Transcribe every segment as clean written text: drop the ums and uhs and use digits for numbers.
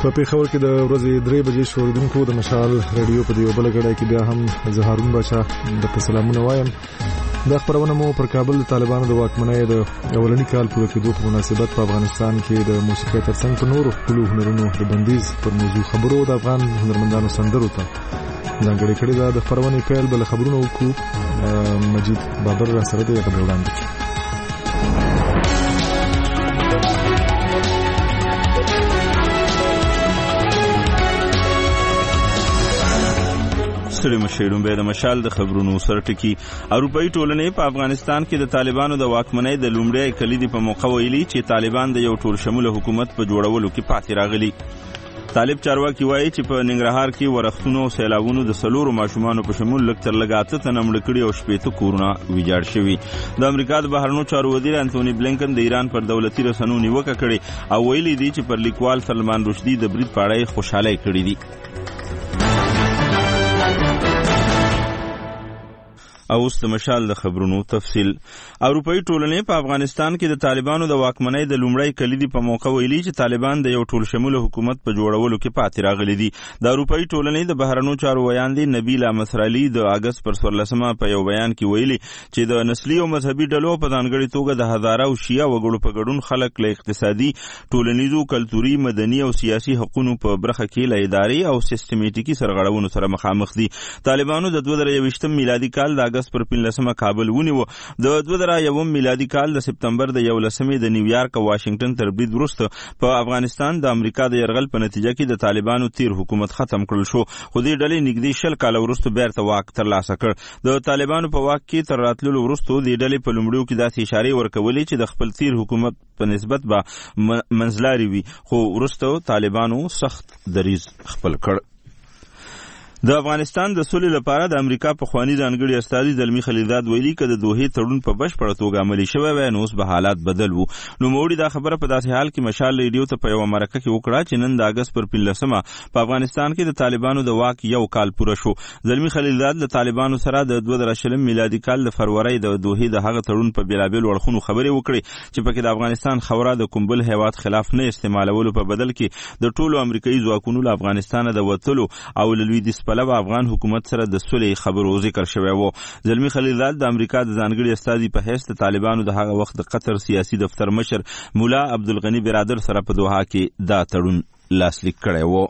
په پیښور کې د ورځې 3 بجې شوریدونکو د مشال رادیو په دیو بل غړای کې بیا هم زهارون بچا د سلامونه وایم. د خبرونه مو پر کابل طالبانو د واکمنۍ د اولنی کال پوره کېدو په مناسبت په افغانستان کې د موسیقۍ ترڅنګ په نورو خپل هنرونو د بندیز پر موضوع خبرو د افغان هنرمندانو سندرو ته ځانګړي کړي. د خبرونه پیل بل خبرونه وکړو. مجید بابر را سره دی خبر وړاندې. مشیرون به د مشال د خبرونو سرټکی. اروپאי ټولنې په افغانستان کې د طالبانو د واکمنۍ د لومړی کلیدي په موقع ویلي چې طالبان د یو ټول شموله حکومت په جوړولو کې پاتې راغلي. طالب چارواکي وایي چې په ننګرهار کې ورښتونو او سیلابونو د 4 ماشومانو په شمول لږ تر لږه 8 تنه مړه کړي او 18 کورونه ویجاړ شوي. د امریکا د بهرنیو چارو وزیر انتوني بلینکن د ایران پر دولتي رسنیو نیوکه کړې او ویلي دي چې پر لیکوال سلمان رشدي د برید په اړه خوشاله کړي دي. او اوس د مشال د خبرونو تفصیل. اروپאי ټولنې په افغانستان کې د طالبانو د واکمنۍ د لومړی کلیدي په موقع ویلي چې طالبان د یو ټول شموله حکومت په جوړولو کې پاتې راغلي دي. د اروپאי ټولنې د بهرنیو چارو ویاندې نبیله مسرعلی د اگست پر 14 په یو بیان کې ویلي چې د نسلي او مذهبي ډلو په ځانګړي توګه د هزاره او شیعه وګړو په ګډون خلک له اقتصادي، ټولنیزو، کلتوري، مدني او سیاسي حقوقو په برخه کې له اداري او سیستماتیکي سرغړونو سره مخامخ دي. طالبانو د 2023 میلادي کال د اگست پر 15 کابل ونیو. د 2001 میلادي کال د سپتمبر د 11 د نیویارک او واشنگټن تر برید وروسته په افغانستان د امریکا د يرغل په نتیجه کې د طالبانو تیر حکومت ختم کړل شو، خو دې ډلې نږدې 20 کال وروسته بیرته واک ترلاسه کړ. د طالبانو په واک کې تر راتللو وروسته دې ډلې په لومړیو کې داسې اشارې ورکولې چې د خپل تیر حکومت په نسبت به منځلاري وي، خو وروسته طالبانو سخت دریځ خپل کړ. د افغانستان د سولې لپاره د امریکا په خواني ځانګړي استازي زلمی خلیلزاد ویلي چې د دوحې تړون په بشپړه توګه عملي شوی وای نو اوس به حالات بدل وو. نو موړي دا خبره په داسې حال کې مشال ریډیو ته په یو مرکه کې وکړه چې نن د اگست پر 15 په افغانستان کې د طالبانو د واک یو کال پوره شو. زلمی خلیلزاد د طالبانو سره د 2020 میلادي کال د فروری د دوحې د هغه تړون په بیلابل وړخونو خبرې وکړي چې پکې د افغانستان خوره د کومبل هیواد خلاف نه استعمالولو په بدل کې د ټولو امریکایي ځواکونو له افغانستان د وټلو او لویدیځ پلو افغان حکومت سره د صلح خبرو ذکر شوی وو. زلمی خلیلزاد د امریکا د ځانګړي استازي په حیث د طالبانو د هغه وخت د قطر سیاسي دفتر مشر مولا عبدالغنی برادر سره په دوحه کې دا تړون لاسلیک کړی وو.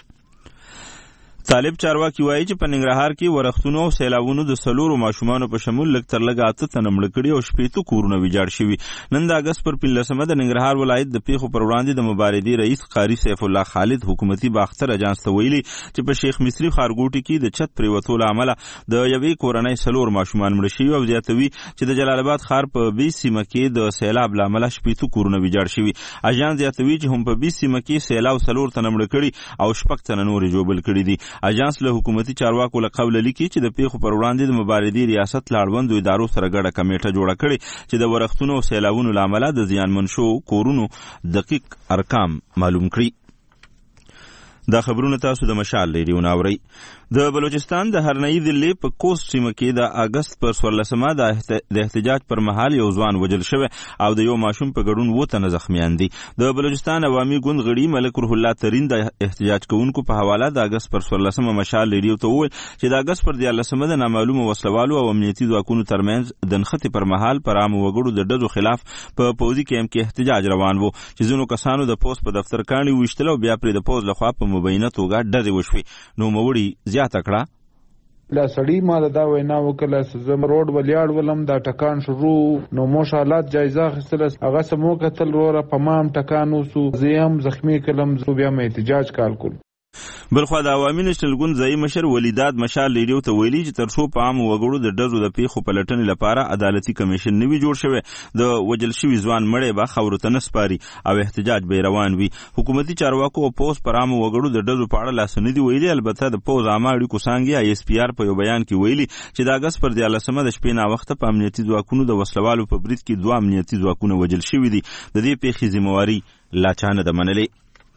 طالب چارواکي وایي چې په ننګرهار کې ورښتونو او سیلابونو د 4 ماشومانو په شمول لږ تر لږه 8 تنه مړه کړي او 18 کورونه ویجاړ شوي. نن د اگست پر 15 د ننګرهار ولایت د پیښو پر وړاندې د مبارزې رئیس قاری سیف الله خالد حکومتي باختر اجانس ته ویلي چې په شیخ مصری ښارګوټي کې د چت پریوتو له امله د یوې کورنۍ 4 ماشومان مړه شوي او زیاتوي چې د جلال آباد ښار په 20 سیمه کې د سیلاب له امله 18 کورونه ویجاړ شوي. اجانس زیاتوي چې هم په 20 سیمه کې سیلاب 4 تنه مړه کړي او 6 تنه نور جوړ کړي دي. اجانس له حکومتي چارواکو له قوله لیکي چې د پیښو پر وړاندې د مبارزې ریاست لاړوندو ادارو سره ګډه کمیټه جوړه کړې چې د ورښتونو او سیلابونو له امله د زیانمن شو کورونو دقیق ارقام معلوم کړي. دا خبرونه تاسو د مشال ریډیو ناوري. د بلوچستان د هرنئی ضلع په کوست سیمه کې د اگست پر 14 د احتجاج پر مهال یو ځوان وژل شوی او د یو ماشوم په ګډون 2 تنه زخمیان دي. د بلوچستان عوامي ګوند غړي ملک روح الله ترین د احتجاج کوونکو په حواله د اگست پر 14 مشال ریډیو ته وویل چې د اگست پر 14 د نامعلومه وسلوالو او امنیتي ځواکونو ترمنځ د نښتې پر مهال پر عامو وګړو د ډزو خلاف په پوځي کیمپ کې احتجاج روان وو چې ځینو کسانو د پوز په دفتر کاڼي ویشتل او بیا پرې د پوز لخوا په مبینه توګه ډزې وشوې. نو موړي زیاته کړه لا سړی ما دا وینا وکړه زم روډ ولیاړ ولم دا ټکان شروع نو موش حالات جایزه خستل هغه سمو قتل وره پمام ټکان وسو زیم زخمی کلم زو بیا مې احتجاج کال کول. بلخو د عوامي نشنل ګوند ځای مشر ولیداد مشال ریډیو ته ویلي چې تر څو په عام وګړو د ډزو د پیښو پلټنې لپاره عدالتي کمیشن نوي جوړ شوی د وجل شوی ځوان مړی به خاورو ته نسپاري او احتجاج به روان وي. حکومتي چارواکو او پوز پر عام وګړو د ډزو په اړه لاسونه دی ویلي. البته د پوز عامه اړیکو څانګې ISPR په یو بیان کې ویلي چې د اگست پر 14 د شپې نا وخت په امنیتي ځواکونو د وسلوالو په برید کې 2 امنیتي ځواکونه وجل شوي دي. د دې پیښې ذمہواری لا چانه د منلې.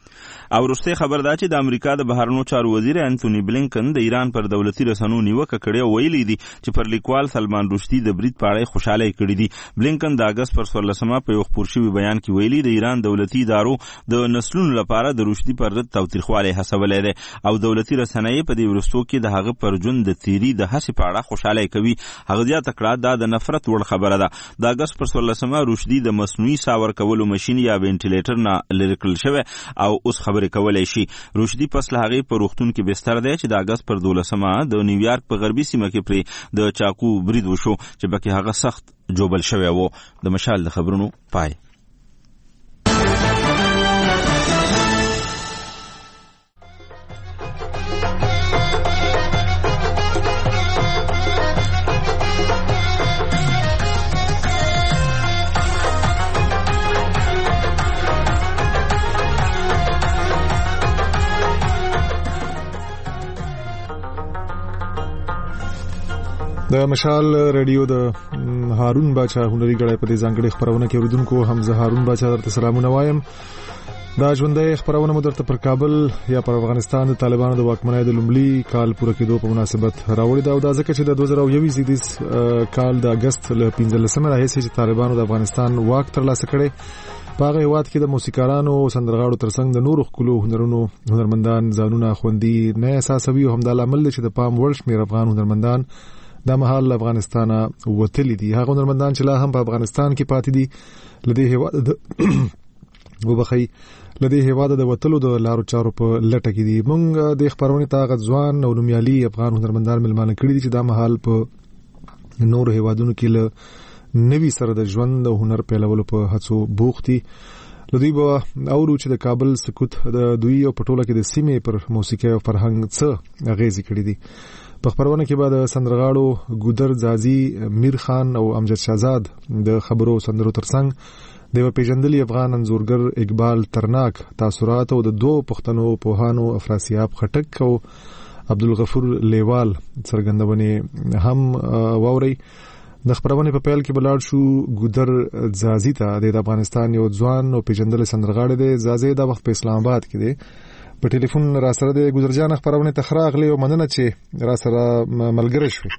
او وروستۍ خبر دا چې د امریکا د بهرنیو چارو وزیر انټونی بلینکن د ایران پر دولتي رسنیو نیوکه کړې ویلي دي چې پر لیکوال سلمان رشدي د برید په اړه خوشاله کړي دي. بلینکن د اگست پر 14 په یو خبر شوی بیان کې ویلي د ایران دولتي ادارو د نسلونو لپاره د رشدي پر ضد تاوتریخوالی هڅولې ده او دولتي رسنۍ په دې ورستو کې د هغه پر ژوند د تیری د هڅې په اړه خوشاله کوي. هغه زیاته کړه دا د نفرت وړ خبره ده. د اگست پر 14 رشدي د مصنوعي ساه ورکولو ماشين یا وینټیلیټر نه لرې کړل شوی او اوس خبرې کولای شي. رشدي پس له هغې په روغتون کې بستر دی چې د اگست پر 12 د نیویارک په غربي سیمه کې پرې د چاقو برید وشو چې پکې هغه سخت جوبل شوی و. د مشال د خبرونو پای. د مشال رادیو د هارون باچا هنري غړی په دې ځانګړي خبرونه کې اوریدونکو حمزه هارون باچا درته سلامونه وایم. دا ژوندۍ خبرونه مو درته پر کابل یا پر افغانستان د طالبانو د واکمنۍ د لومړي کال پوره کېدو په مناسبت راوړی دا او دا ځکه چې د 2021 کال د اگست له 15 راهیسې چې طالبانو د افغانستان واک ترلاسه کړی په هغه هیواد کې د موسیقارانو او سندرغاړو ترڅنګ د نورو ښکلو هنرمندان ځانونه خوندي نه احساسوي او همدا لامل دی چې د پام وړ شمېر افغان هنرمندان دا مهال افغانستان وتلی دي. هغه هنرمندان چې لا هم په افغانستان کې پاتې دي لدې هیواد وبخي لدې هیواد د وتلو د لارو چارو په لټه کې دي. موږ د خبرونې تاغه ځوان او نومیالي افغان هنرمندان ملمانه کړي دي چې دا مهال په نور هیوادونو کې له نوي سره د ژوند او هنر پیلولو په هڅو بوختي. لدی به اورو چې د کابل سکوت د دوی او پټوله کې د سیمې پر موسیقي او فرهنګ څه اغیزې کړې دي. په خبرونه کې بعد سندرغاړو ګودر زازي، میر خان او امجد شهزاد د خبرو سندرو ترڅنګ د پیژندلي افغان انځورګر اقبال ترناک تاثرات او د دوه پښتنو پوهانو افراسیاب خټک او عبدالغفور لیوال څرګندونه هم ووري. د خبرونه په پیل کې بلاړ شو ګودر زازي ته د افغانستان یو ځوان او پیژندل سندرغاړي دی. زازي د وخت په اسلام آباد کې دی. په ټلیفون را سره د ګودر جان خبرونه تخراغلی او مننه چې را سره ملګری شو.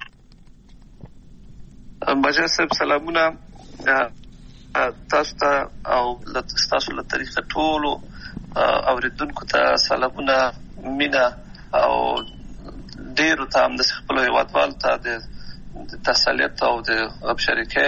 بجا صاحب سلامونه تاسو ته او تاسو له طریقه ټولو اوریدونکو ته سلامونه مینا او ډیرو ته هم د خپل هیوادوال ته د تسلیت او د ابشریکه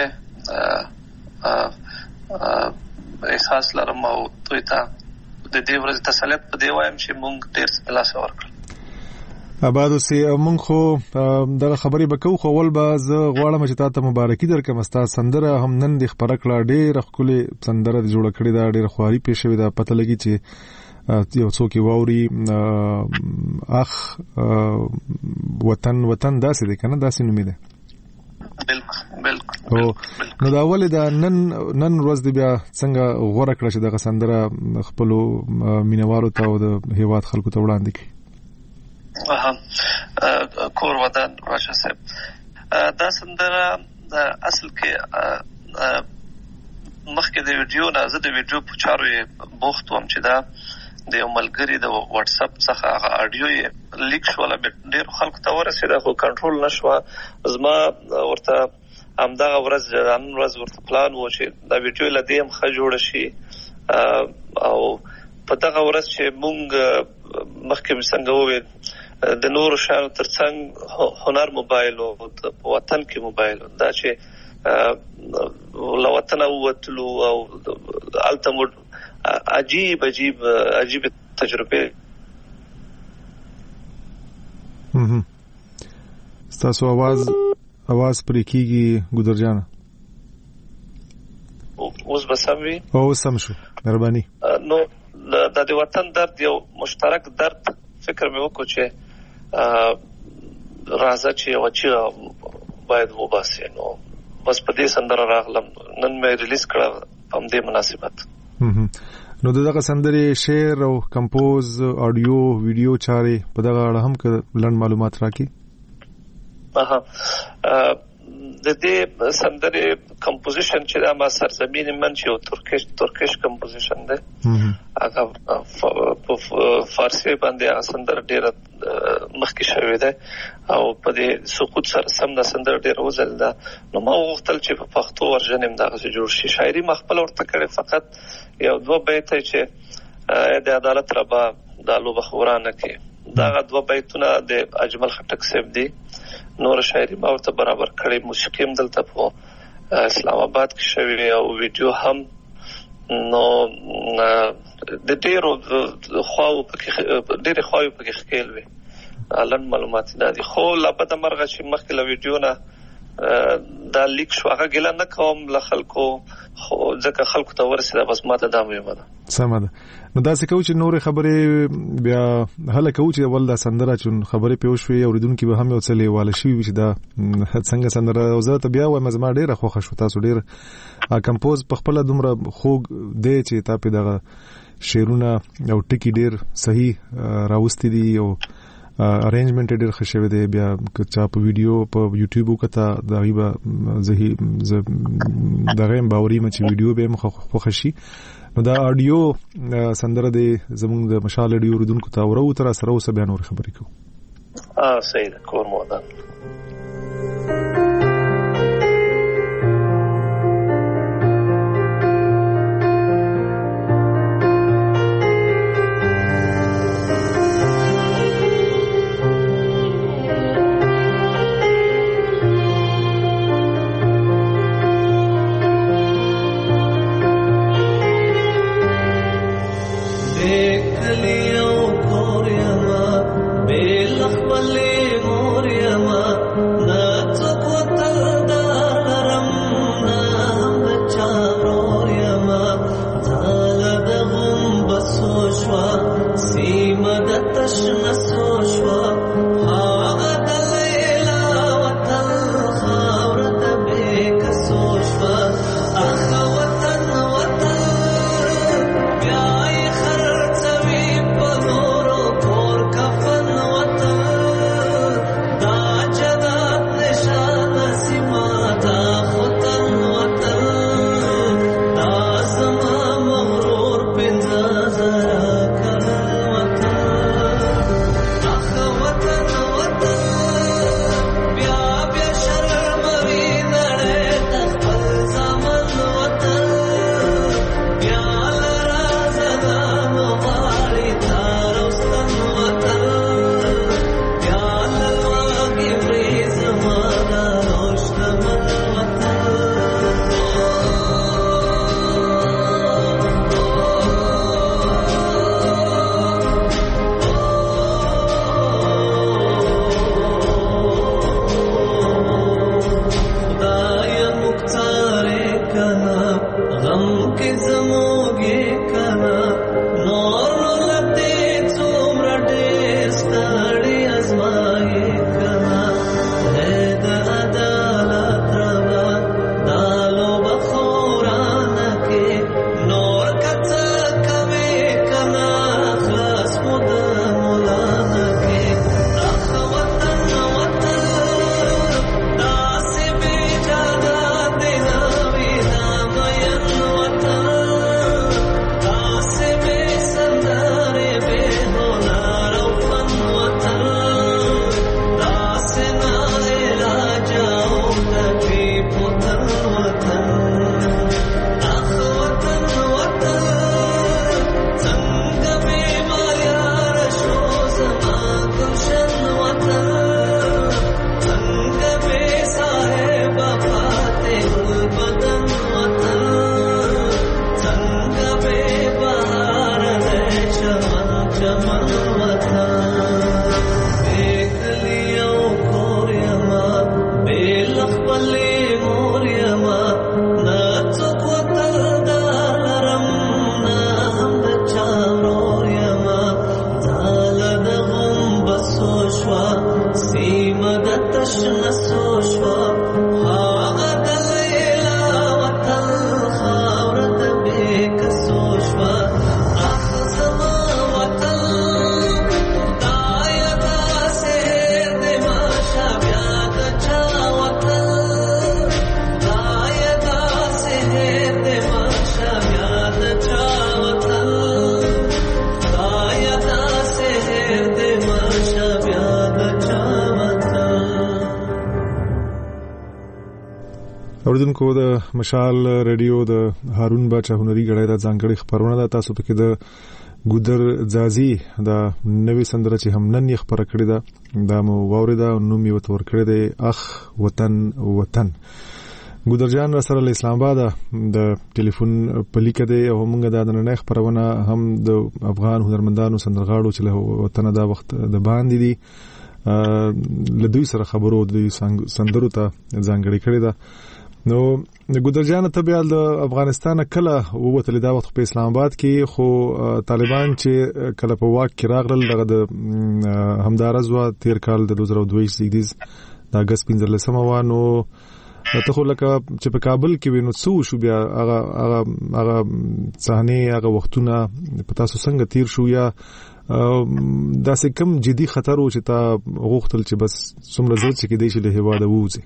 احساس لرم او دوی ته د دې ورځې تسلیت په دی وایم چې مونږ ډیر څه لاس ورکړل. آبادو سي مونږ خو دغه خبرې به کوو خو ول به زه غواړم چې تاسو مبارکي درکم. ستا سندره هم نن د خبره کړه ډېره ښکلې سندره د جوړه کړې ده ډېره خواري پېښ شوې ده پته لګي چې یو څوک واوري اخ وطن داسې دی کنه داسې نومې ده. بالکل نو دا ولې دا نن ورځ دی بیا څنګه غوړه کړه چې دغه سندره خپل مینوالو ته او د هیواد خلکو ته وړاندې کړي. کور ودان راشه صاحب دا سندره اصل کې مخکې د ویډیو نه زه د ویډیو په چارو بوخت وم چې دا د یو ملګری د واتس اپ څخه هغه اډیو یې لیک شو له ډېر خلکو ته ورسېده خو کنټرول نشو. زما ورته همدغه ورځ ورته پلان و چې دا ویډیو له دې هم ښه جوړه شي او په دغه ورځ چې مونږ مخکې څنګه وویل د نورو شیانو ترڅنګ هنر موبایل او په وطن کې موبایل دا چې له وطنه ووتلو او هلته مو عجیب تجربه. ستاسو आवाज پرې کیږي ګودر جان. اوس به سم وي او سم شو مهرباني. نو د وطن درد یو مشترک درد فکر مې وکړ چې راځه چې یو چې باید وباسي. نو بس په دې سندره راغلم نن مې ریلیز کړه په دې مناسبت. نو دغه سندرې شعر او کمپوز اډیو ویډیو چاري په دغه اړه هم لړ معلومات راکې. د دې سندره کمپوزیشن چې دا ما سرزمین من چې یو ترکیش کمپوزیشن ده هغه فارسی باندې سندره ډیره مخکې شوې ده او په دې سقوط سره سم د سندره ډیره وزل ده. نو ما وغوښتل چې په پښتو ورژن هم دغه جوړ شي. شاعري مخبل ورته کړې، فقط یو دوه بیت چې د عدالت ربا د لوبه خورانه کې دغه دوه بیتونه د اجمل خټک صاحب دي. نور شاعري ما ورته برابر کړې، موسیقي هم دلته په اسلام آباد کې شوی او ویډیو هم. نو د ډیرو خواو پکې خکېل وي. الان معلومات دي خو لابد مرغه چې مخکې له ویډیو نه دا لیک شو هغه ګله نه کوم له خلکو، خو ځکه خلکو ته ورسېده بس ماته دا مهمه ده. سمه ده. نو داسې کوو چې نورې خبرې بیا هله کوو چې اول دا سندره چون خبرې پیو شوې اوریدونکي به هم یو څه لیواله شوي وي چې دا څنګه سندره او زه ته بیا وایم زما ډېره خوښه شو. تاسو ډېر کمپوز په خپله دومره خوږ دی چې تا پې دغه شعرونه او ټکي ډېر صحیح راوستي دي او ارینجمنت ډېر ښه شوی دی. بیا که چا په ویډیو په یوټیوب وکته د هغې به دغه یم باوري یم چې ویډیو به هم خوښه شي. نو دا آډیو سندره دی زمونږ د مشال اډیو اوریدونکو ته ورو تر سره اوسه بیا نورې خبرې کوو. صحیح ده، کور مودان. اوریدونکو د مشال ریډیو د هارون باچا هنري غړای د ځانګړي خبرونه ده. تاسو پکې د ګودر ځازي د نوې سندره چې هم نن یې خبره کړې ده دا مو واوریده او نوم یې ورته ورکړی دی اخ وطن وطن. ګودر جان را سره له اسلام آباد د ټلیفون په لیکه دی او موږ د نن خبرونه هم د افغان هنرمندانو سندرغاړو چې له وطن دا وخت د باندې دي له دوی سره خبرو د سندرو ته ځانګړي کړی ده. نو ګودر جان ته بیا د افغانستان کله ووتل دا وخت په اسلام آباد کې خو طالبان چې کله په واک کې راغلل دغه د همدارز وا تیر کال د 2022 د اگست 15 وانو ته خو لکه چې په کابل کې وینو څو شو بیا هغه صحنه هغه وختونه په تاسو څنګه تیر شو یا داسې کم جدي خطر و چې تا غوښتل چې بس څومره زړه چې کې دی چې له هواده ووځي؟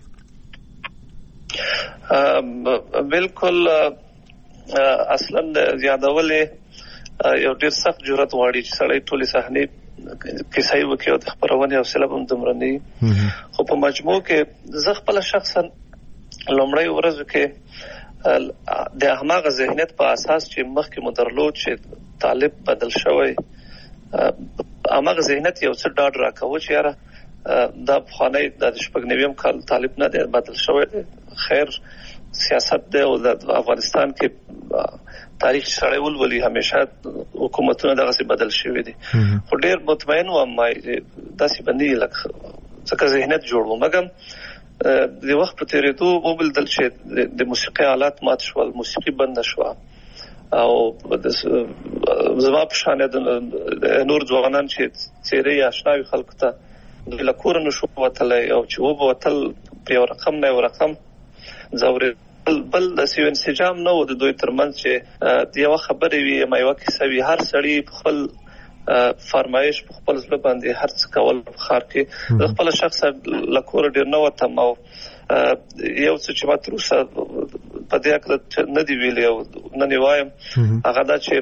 بالکل اصلا زیادولې یو ډیر سخت جرأت غواړي چې سړی ټولې صحنې کیسې وکړي او د خبرونه او سلام هم دمرني. خو په مجموع کې زه خپل شخصا لومړی ورځ کې د هماغه ذهنیت په اساس چې مخکې مدرلود چې طالب بدل شوی هماغه ذهنیت یو څه ډاډ راکوي چې یاره دا خانه د شپږنویم کال طالب نه دی بدل شوی دی. خیر سیاست دی او د افغانستان کې تاریخ سره ولولي همیشه حکومتونه دغه څه بدل شوی دي. خو ډیر مطمئن وم داسې باندې لکه څنګه ذهنیت جوړو مګم د وخت په تیریدو وبل دل چې د موسیقي آلات مات شول موسیقي بند شو او زما په شان د نور ځوانان چې چیرې آشناوي خلکو ته د لکور نشو وتلای او چې وبوتل په یو رقم نه یو رقم زوري بل د سیو انسجام نو د دوی ترمنځ چې د یو خبرې وي ما یو کیسه وي هر سړی خپل فرمایش په خپل ځل باندې هر څه کول په خار کې خپل شخص لکور ډیر نو وتم او یو څه چې ما تر اوسه په دې اړه نه دی ویلي او نه نیوایم هغه دا چې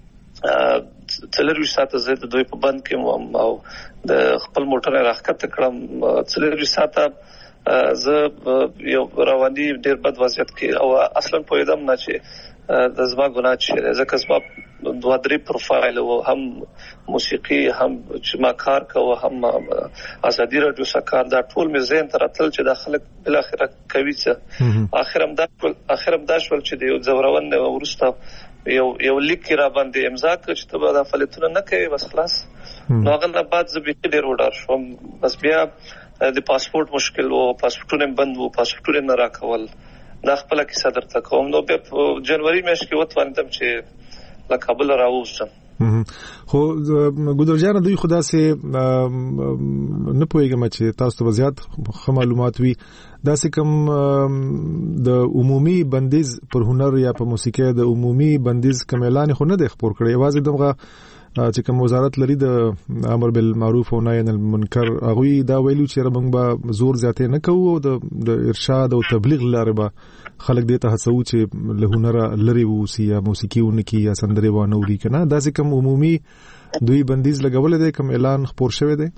څلور ساعته زه د دوی په بند کې او د خپل موټر راخکته کړم څلور ساعته زه یو رواني ډیر بد وضعیت کې او اصلا پوهیدم نه چې د زما ګناه چې ځکه زما دوه درې پروفایل او هم موسیقي هم چې ما کار کوم هم ازادي رادیو سکار دا ټول مې ذهن ته راتل چې د خلک بل اخره کوي چې اخرم دا شول چې د یو زورون ورسته یو لیک را باندې امضا کړ چې ته به د فعالیتونه نه کوي بس خلاص. نو هغه نه بعد زه به ډیر وډار شوم بس بیا د پاسپورت مشکل وو پاسپورتونه بند وو پاسپورتونه نه راکول دا خپل کې صدر ته کوم نو په جنوري میاشت کې وتوانیدم چې له کابل راووزم. خو ګودر جان دوی خدا سي نه پوهیږم چې تاسو ته زیات معلومات وي دا سه کوم د عمومي بندیز پر هنر یا په موسیقي د عمومي بندیز کوم اعلان خو نه د خبر کړی واځي دغه چې کوم وزارت لري د امر بالمعروف او نهي عن المنکر هغه دا ویلو چې ربنګ به زور زیاتې نه کوو د ارشاد او تبلیغ لاره به خلک دې ته هڅو چې له هنر لري وسی یا موسیقي ونکي یا سندري وانه وري کنه دا چې کوم عمومي دوی بندیز لګول دي کوم اعلان خبر شوی دی.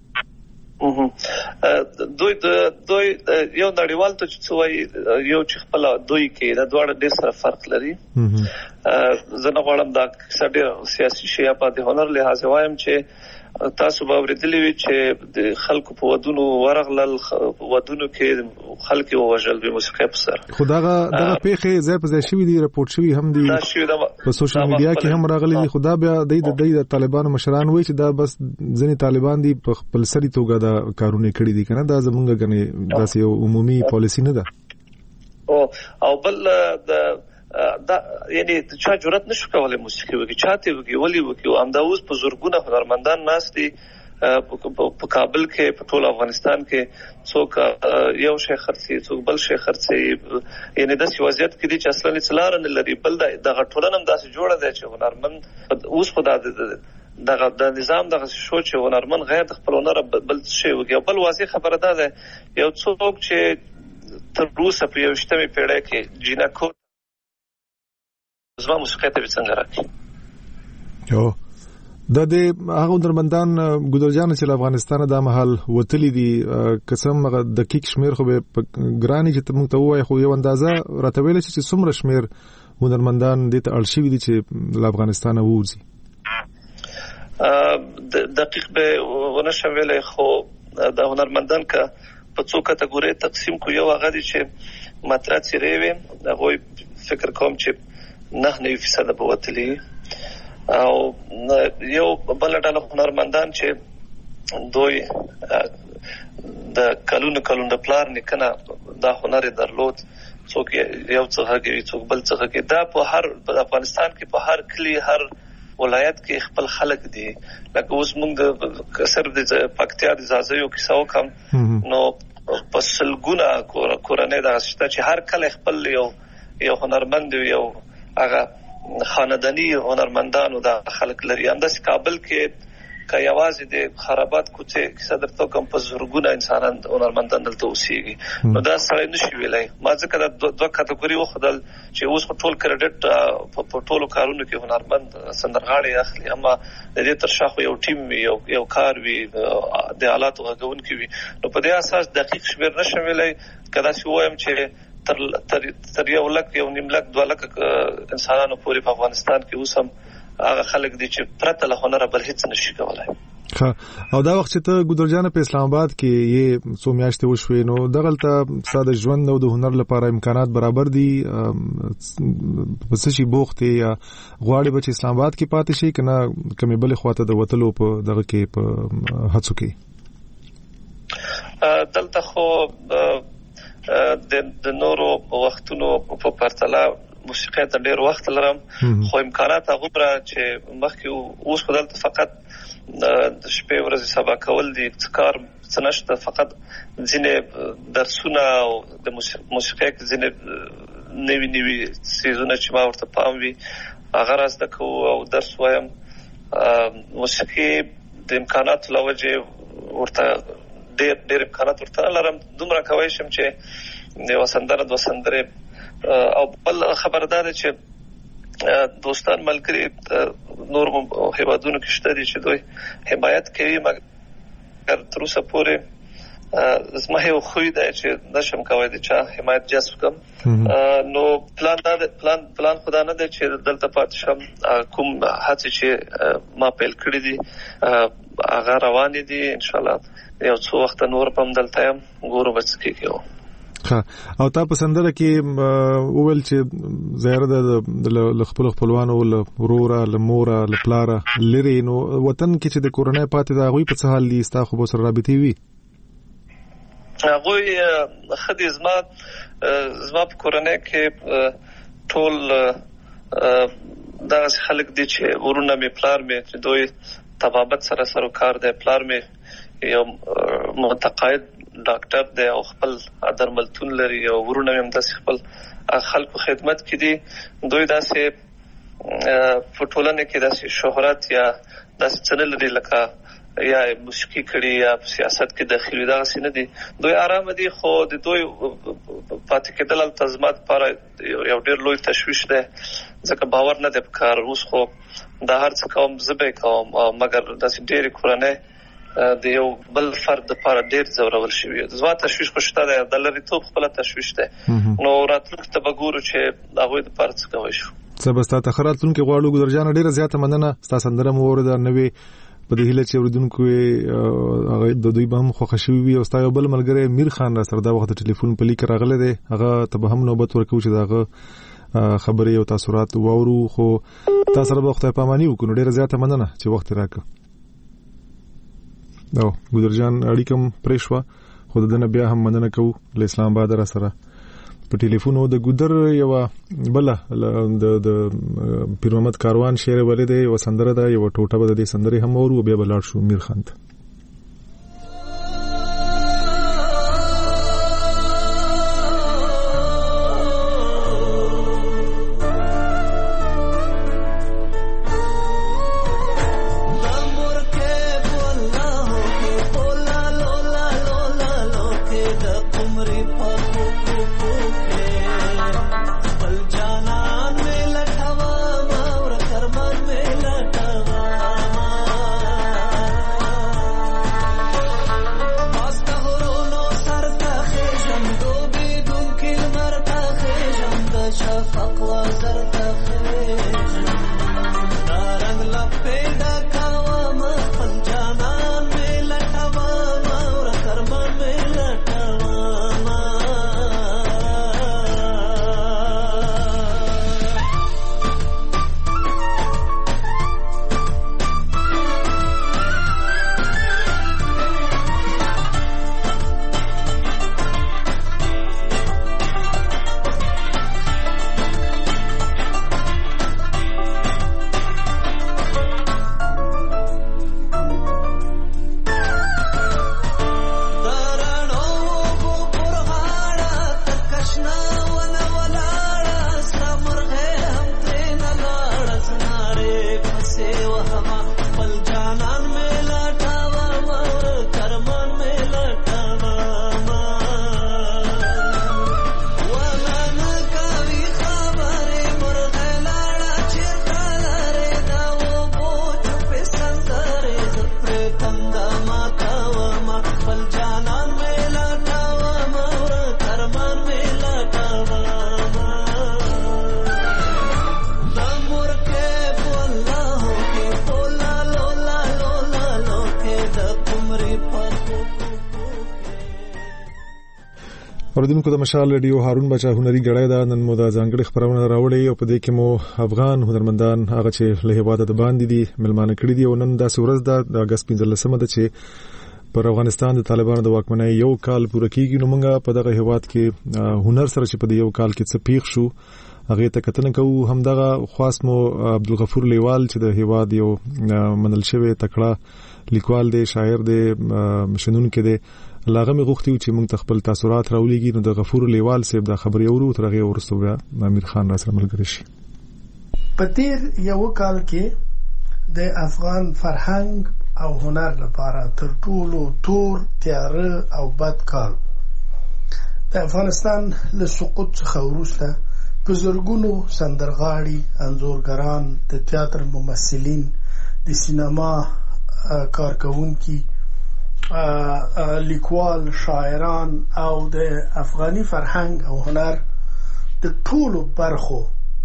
دوی یو نړیوال ته چې وایي یو چې خپل دوی کې دا دواړه ډېر سره فرق لري. زه نه غواړم دا ډېر سیاسي شی په د هنر لحاظ وایم چې تاسو به ورېدلې وي چې د خلکو په ودونو ورغلل ودونو کې خلک ووژل به موسیقي په سر خداغه دغه پیخه ځای په ځای شوی دی راپورټ شوی هم دی په سوشل میډیا کې هم راغلي دي خدا بیا د طالبانو مشران وایي چې دا بس ځنی طالبان دي په خپل سری توګه دا کارونه کړی دي کنه دا زمونږ غني داسې یو عمومي پالیسی نه ده او بل دا یعنی چا جرأت نشو کولای موسیقي وکړي چاته وکړي ولي وکړي او همدا اوس په زورګونه هنرمندان ناس دي په کابل کې په ټول افغانستان کې څوک یو شي خرڅي څوک بل شي خرڅي یعنی د سیاست کې دي چې اصلا اصلار نه لري بل د غټولنم داسې جوړه ده چې هنرمند اوس خدای دغه د نظام دغه شو چې هنرمند غیر د خپل هنر بل شي وکړي بل واضح خبره ده یو څوک چې تر اوسه په 20مې پیړۍ کې جینکو زما موسیقي ته څنګه راځي یو د هغه هنرمندان ګذرجان چې افغانستان د محل وتلی دي قسم دقیق شمیر خو به ګرانی چې موږ ته وایي خو یو اندازه راته ویل چې څومره شمیر هنرمندان د ارشیو دي چې افغانستان ووزي دقیق به ونشم ویلای خو د هنرمندان کا په څو کټګوري تقسیم کو یو هغه دي چې ماترا چیرې وي هغه فکر کوم چې 9% به وتلی او یو بل ډول هنرمندان چې دوی د کلونو د پلار نکنه دا هنر درلود څوک یو څه هغه څوک بل څه هغه دا په هر افغانستان کې په هر کلی هر ولایت کې خپل خلک دي لکه اوس موږ د کسر د پکتیا د زازیو کیسو کم نو په سلګونه کورنۍ د شته چې هر کله خپل یو هنرمند یو هغه خاندانی هنرمندانو د خلک لري انداز کابل کې کای आवाज د خرابات کوڅه کې صدر تو کم په زورګونه انسانان هنرمندان دلته اوسېږي نو دا سړی نشي ویلای ما ځکه د دوه کټګوري وخدل چې اوس ټول کریډټ په ټولو کارونو کې هنرمند سندرغاړي اخلي اما د دې تر شاخو یو ټیم وي یو کار وي د آلاتو غوون کې وي نو په دې اساس دقیق شمیر نشم ویلای کدا چې وایم چې تر یو لک یو نیم لک 2 لک انسانانو پورې په افغانستان کې اوسم هغه خلک دي چې پرته له هنر بل هیڅ نشي کولای او دا وخت چې ته ګذرجان په اسلام آباد کې یې څو میاشتې وشوې نو دغلته ساده ژوند او د هنر لپاره امکانات برابر دي پس شي بوخته یا غواړي چې اسلام آباد کې پاتې شي کنه کمې بل خواته د وتلو په دغه کې په هڅو کې دلته خو د نورو وختونو په پرتله موسیقي ته ډېر وخت لرم خو امکانات هغه چې مخکې اوس خدای فقط د شپې ورځې سبا کول دي کار څنشته فقط ځینې درسونه او د موسیقي کې ځینې نوي سیزونه چې ما ورته پام وي هغه راځه کو او درس وایم موسیقي د امکانات لوجه ورته ډېر امکانات ورته لرم دومره کوي چې یو سندره دو سندره او بل خبردار چې دوستان ملګری نور هیوادونو کې شته دي چې دوی حمایت کوي مګر تر اوسه پورې زما یو خوی دی چې نشم کوي د چا حمایت جذب کوم نو پلان خدا نه دی چې دلته پاتې شم کوم هڅه چې ما پیل کړې دي هغه روان دي ان شاء الله یو څو وخت نور په دلته يم ګورو بس کېږي او تا په سندره کې وویل چې زیاره د خپلوانو له ورورا له مورا له پلارا لري نو وطن کې چې د کورنۍ پاتې دا غوي په څه حال دي ستا خو سره رابطې وي غوي خدي زما په کورنۍ کې ټول دا خلک دي چې ورونه می پلار می چې دوی طبابت سره کار دی پلار می یو متقاعد ډاکټر دی او خپل درملتون لري او ورونه هم د خپل خلکو خدمت کړي دوی داسې په ټولنه کې داسې شهرت یا داسې چنل لري لکه یا موسیقي کړي یا سیاست کې داخلي دا څه نه دي دوی آرام دي خو د دوی پاتې کېدل التزامات پر یو ډېر لوی تشویش ده ځکه باور نه دی په کار اوس خو دا هر څه کوم زبې کوم مګر داسې ډېر کورنۍ د یو بل فرد لپاره ډېر زورول شوی زما تشویش خوشته ده د لری توپ خپل تشویش ده نو راتلونکي ته بګورو چې هغه د پاره څه کوي شو سبستا تخراتونکو غواړو ګذرجان ډېر زیاته مننه تاسو سندره مو ورده نوې په دې هله چې اوریدونکو هغه د دوی به هم خوښ شوی وي او تاسو بل ملګری میر خان را سره دا وخت ټلیفون په لیک راغله ده هغه ته به هم نوبت ورکو چې داغه خبرې او تاثیرات وورو خو تاسو سره به خدای پاماني وکړو ډېر زیاته مننه چې وخت راکړ نو ګذرجان اړیکم پرېښوا خو دنه بیا هم مننه کوو له اسلام آباد را سره په ټلیفون د ګذر یو بل د پیر محمد کاروان شعر ولې دی و سندره ده یو ټوټه به د سندره هم ورو بیا بلاړ شو میر خان ته जाना में लठवा और करमन में लठवा اوردونکو د مشال رادیو هارون بچا هنري غړای دا نن مو د ځانګړي خبرونه راوړي او په دې کې مو افغان هنرمندان هغه چې له هیواده د باندې دي ملمانه کړی دي او نن د ورځ د اگست 15 ده چې پر افغانستان د طالبانو د واکمنۍ یو کال پوره کیږي. نو موږ په دغه هیواد کې هنر سره چې په یو کال کې څه پیښ شو هغه ته کتنه کوو. همدغه خاص مو عبدالغفور لیوال چې د هیواد یو منل شوی تکړه لیکوال دی، شاعر دی، شنونکو دی، لاغه می غوښتي چې موږ خپل تاثیرات راولېږي. نو د غفور لیوال صاحب دا خبري اورو ترغه ورسته بیا امیر خان را سره ملګری شي. په تیر یو کال کې د افغان فرهنګ او هنر لپاره تر ټولو تور، تیار او بد کال د افغانستان له سقوط څخه وروسته په زرګونو سندرغاړي، انځورګران، د تیاتر ممثلین، د سینما کارکونکي، لیکوال، شاعران او د افغاني فرهنګ او هنر د ټولو برخو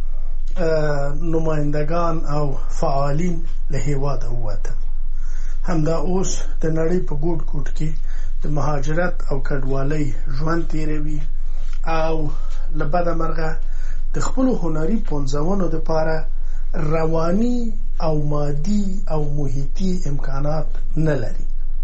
نمائندگان او فعالین له هیواده ووتل. همدا اوس د نړۍ په ګوټ ګوټ کې د مهاجرت او کډوالۍ ژوند تیروي او له بده مرغه د خپل هنري پنځونو لپاره رواني او مادي او محیطي امکانات نه لري.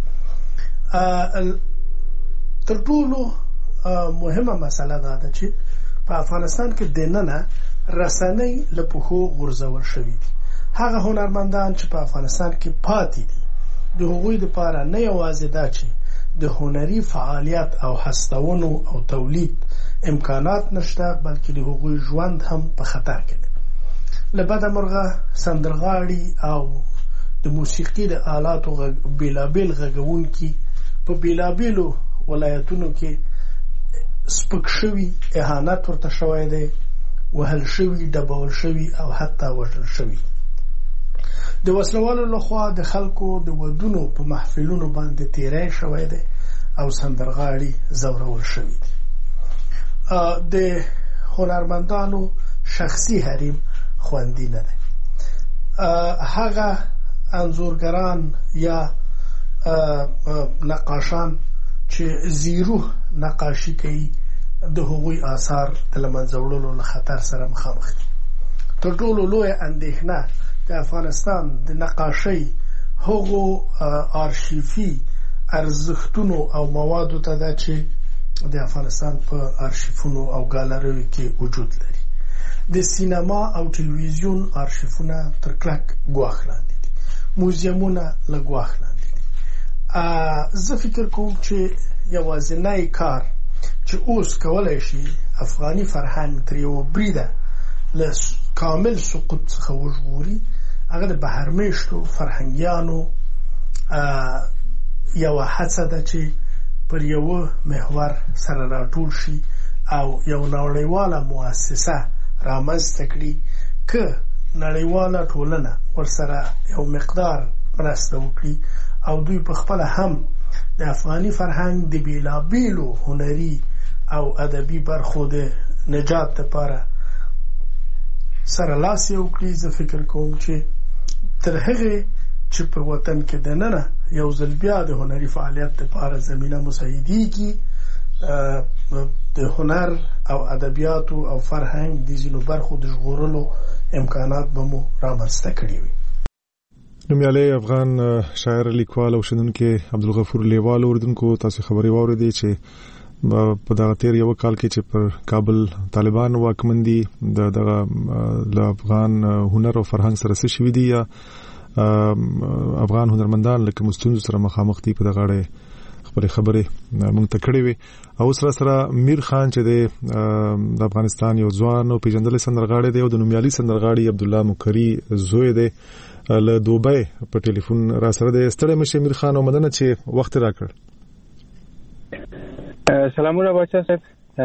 تر ټولو مهمه مسله دا ده چې په افغانستان کې دننه رسنۍ له پخو غورځول شوي دي. هغه هنرمندان چې په افغانستان کې پاتې دي د هغوی لپاره نه یوازې دا چې د هنري فعالیت او هستونو او تولید امکانات نشته، بلکې د هغوی ژوند هم په خطر کې دی. له بده مرغه سندرغاړي او د موسیقي د آلاتو بیلابیل غږونکي په بیلابیلو ولایتونو کې سپک شوي، اهانت ورته شوی دی، وهل شوي، ډبول شوي او حتی وژل شوي. د وسلوالو لخوا د خلکو د ودونو په محفلونو باندې تیری شوی دی او سندرغاړي ځورول شوي دي. د هنرمندانو شخصي حریم خوندي نه دی. هغه انځورګران یا نقاشان چې زیرو نقاشي کوي د هغوی آثار د له منځه وړلو له خطر سره مخامخ دي. تر ټولو لویه اندېښنه د افغانستان د نقاشۍ هغو آرشیفي ارزښتونو او موادو ته ده چې د افغانستان په آرشیفونو او ګالریو کې وجود لري. د سینما او تلویزیون آرشیفونه تر کلک ګواښ لاندې دي، موزیمونه له ګواښ لاندې دي. زه فکر کوم چې یوازینی کار چې اوس کولی شي افغاني فرهنګ تر یوه بریده له کامل سقوط څخه وژغوري هغه د بهرمیشتو فرهنګیانو یوه هڅه ده چې پر یوه محور سره راټول شي او یو نړیواله مؤسسه رامنځته کړي که نړیواله ټولنه ورسره یو مقدار مرسته وکړي او دوی په خپله هم د افغاني فرهنګ د بیلابیلو هنري او ادبي برخو د نجات لپاره سره لاس یو کړي. زه فکر کوم چې تر هغې چې په وطن کې دننه یو ځل بیا د هنري فعالیت لپاره زمینه مساعدېږي، د هنر او ادبیاتو او فرهنګ د ځینو برخو د ژغورلو امکانات به مو رامنځته کړي وي. نومیالی افغان شاعر، لیکوال او شنونکی عبدالغفور لیوال اوردونکو تاسو خبري واورېدې چې په دغه تیر یو کال کې چې پر کابل طالبان واکمن دي دغه افغان هنر او فرهنګ سره څه شوي دي یا افغان هنرمندان لکه مستونزو سره مخامخ دي. په دغه اړه خپل خبرې مونږ ته کړې وي. او سره امیر خان چې د افغانستان یو ځوان او پیژندل سندرغاړی دی او د نومیالي سندرغاړي عبدالله مکري زوی دی له دوبۍ په ټلیفون را سره دی. ستړی مشه امیر خان او مننه چې وخت راکړ. سلامونه بچا صاحب،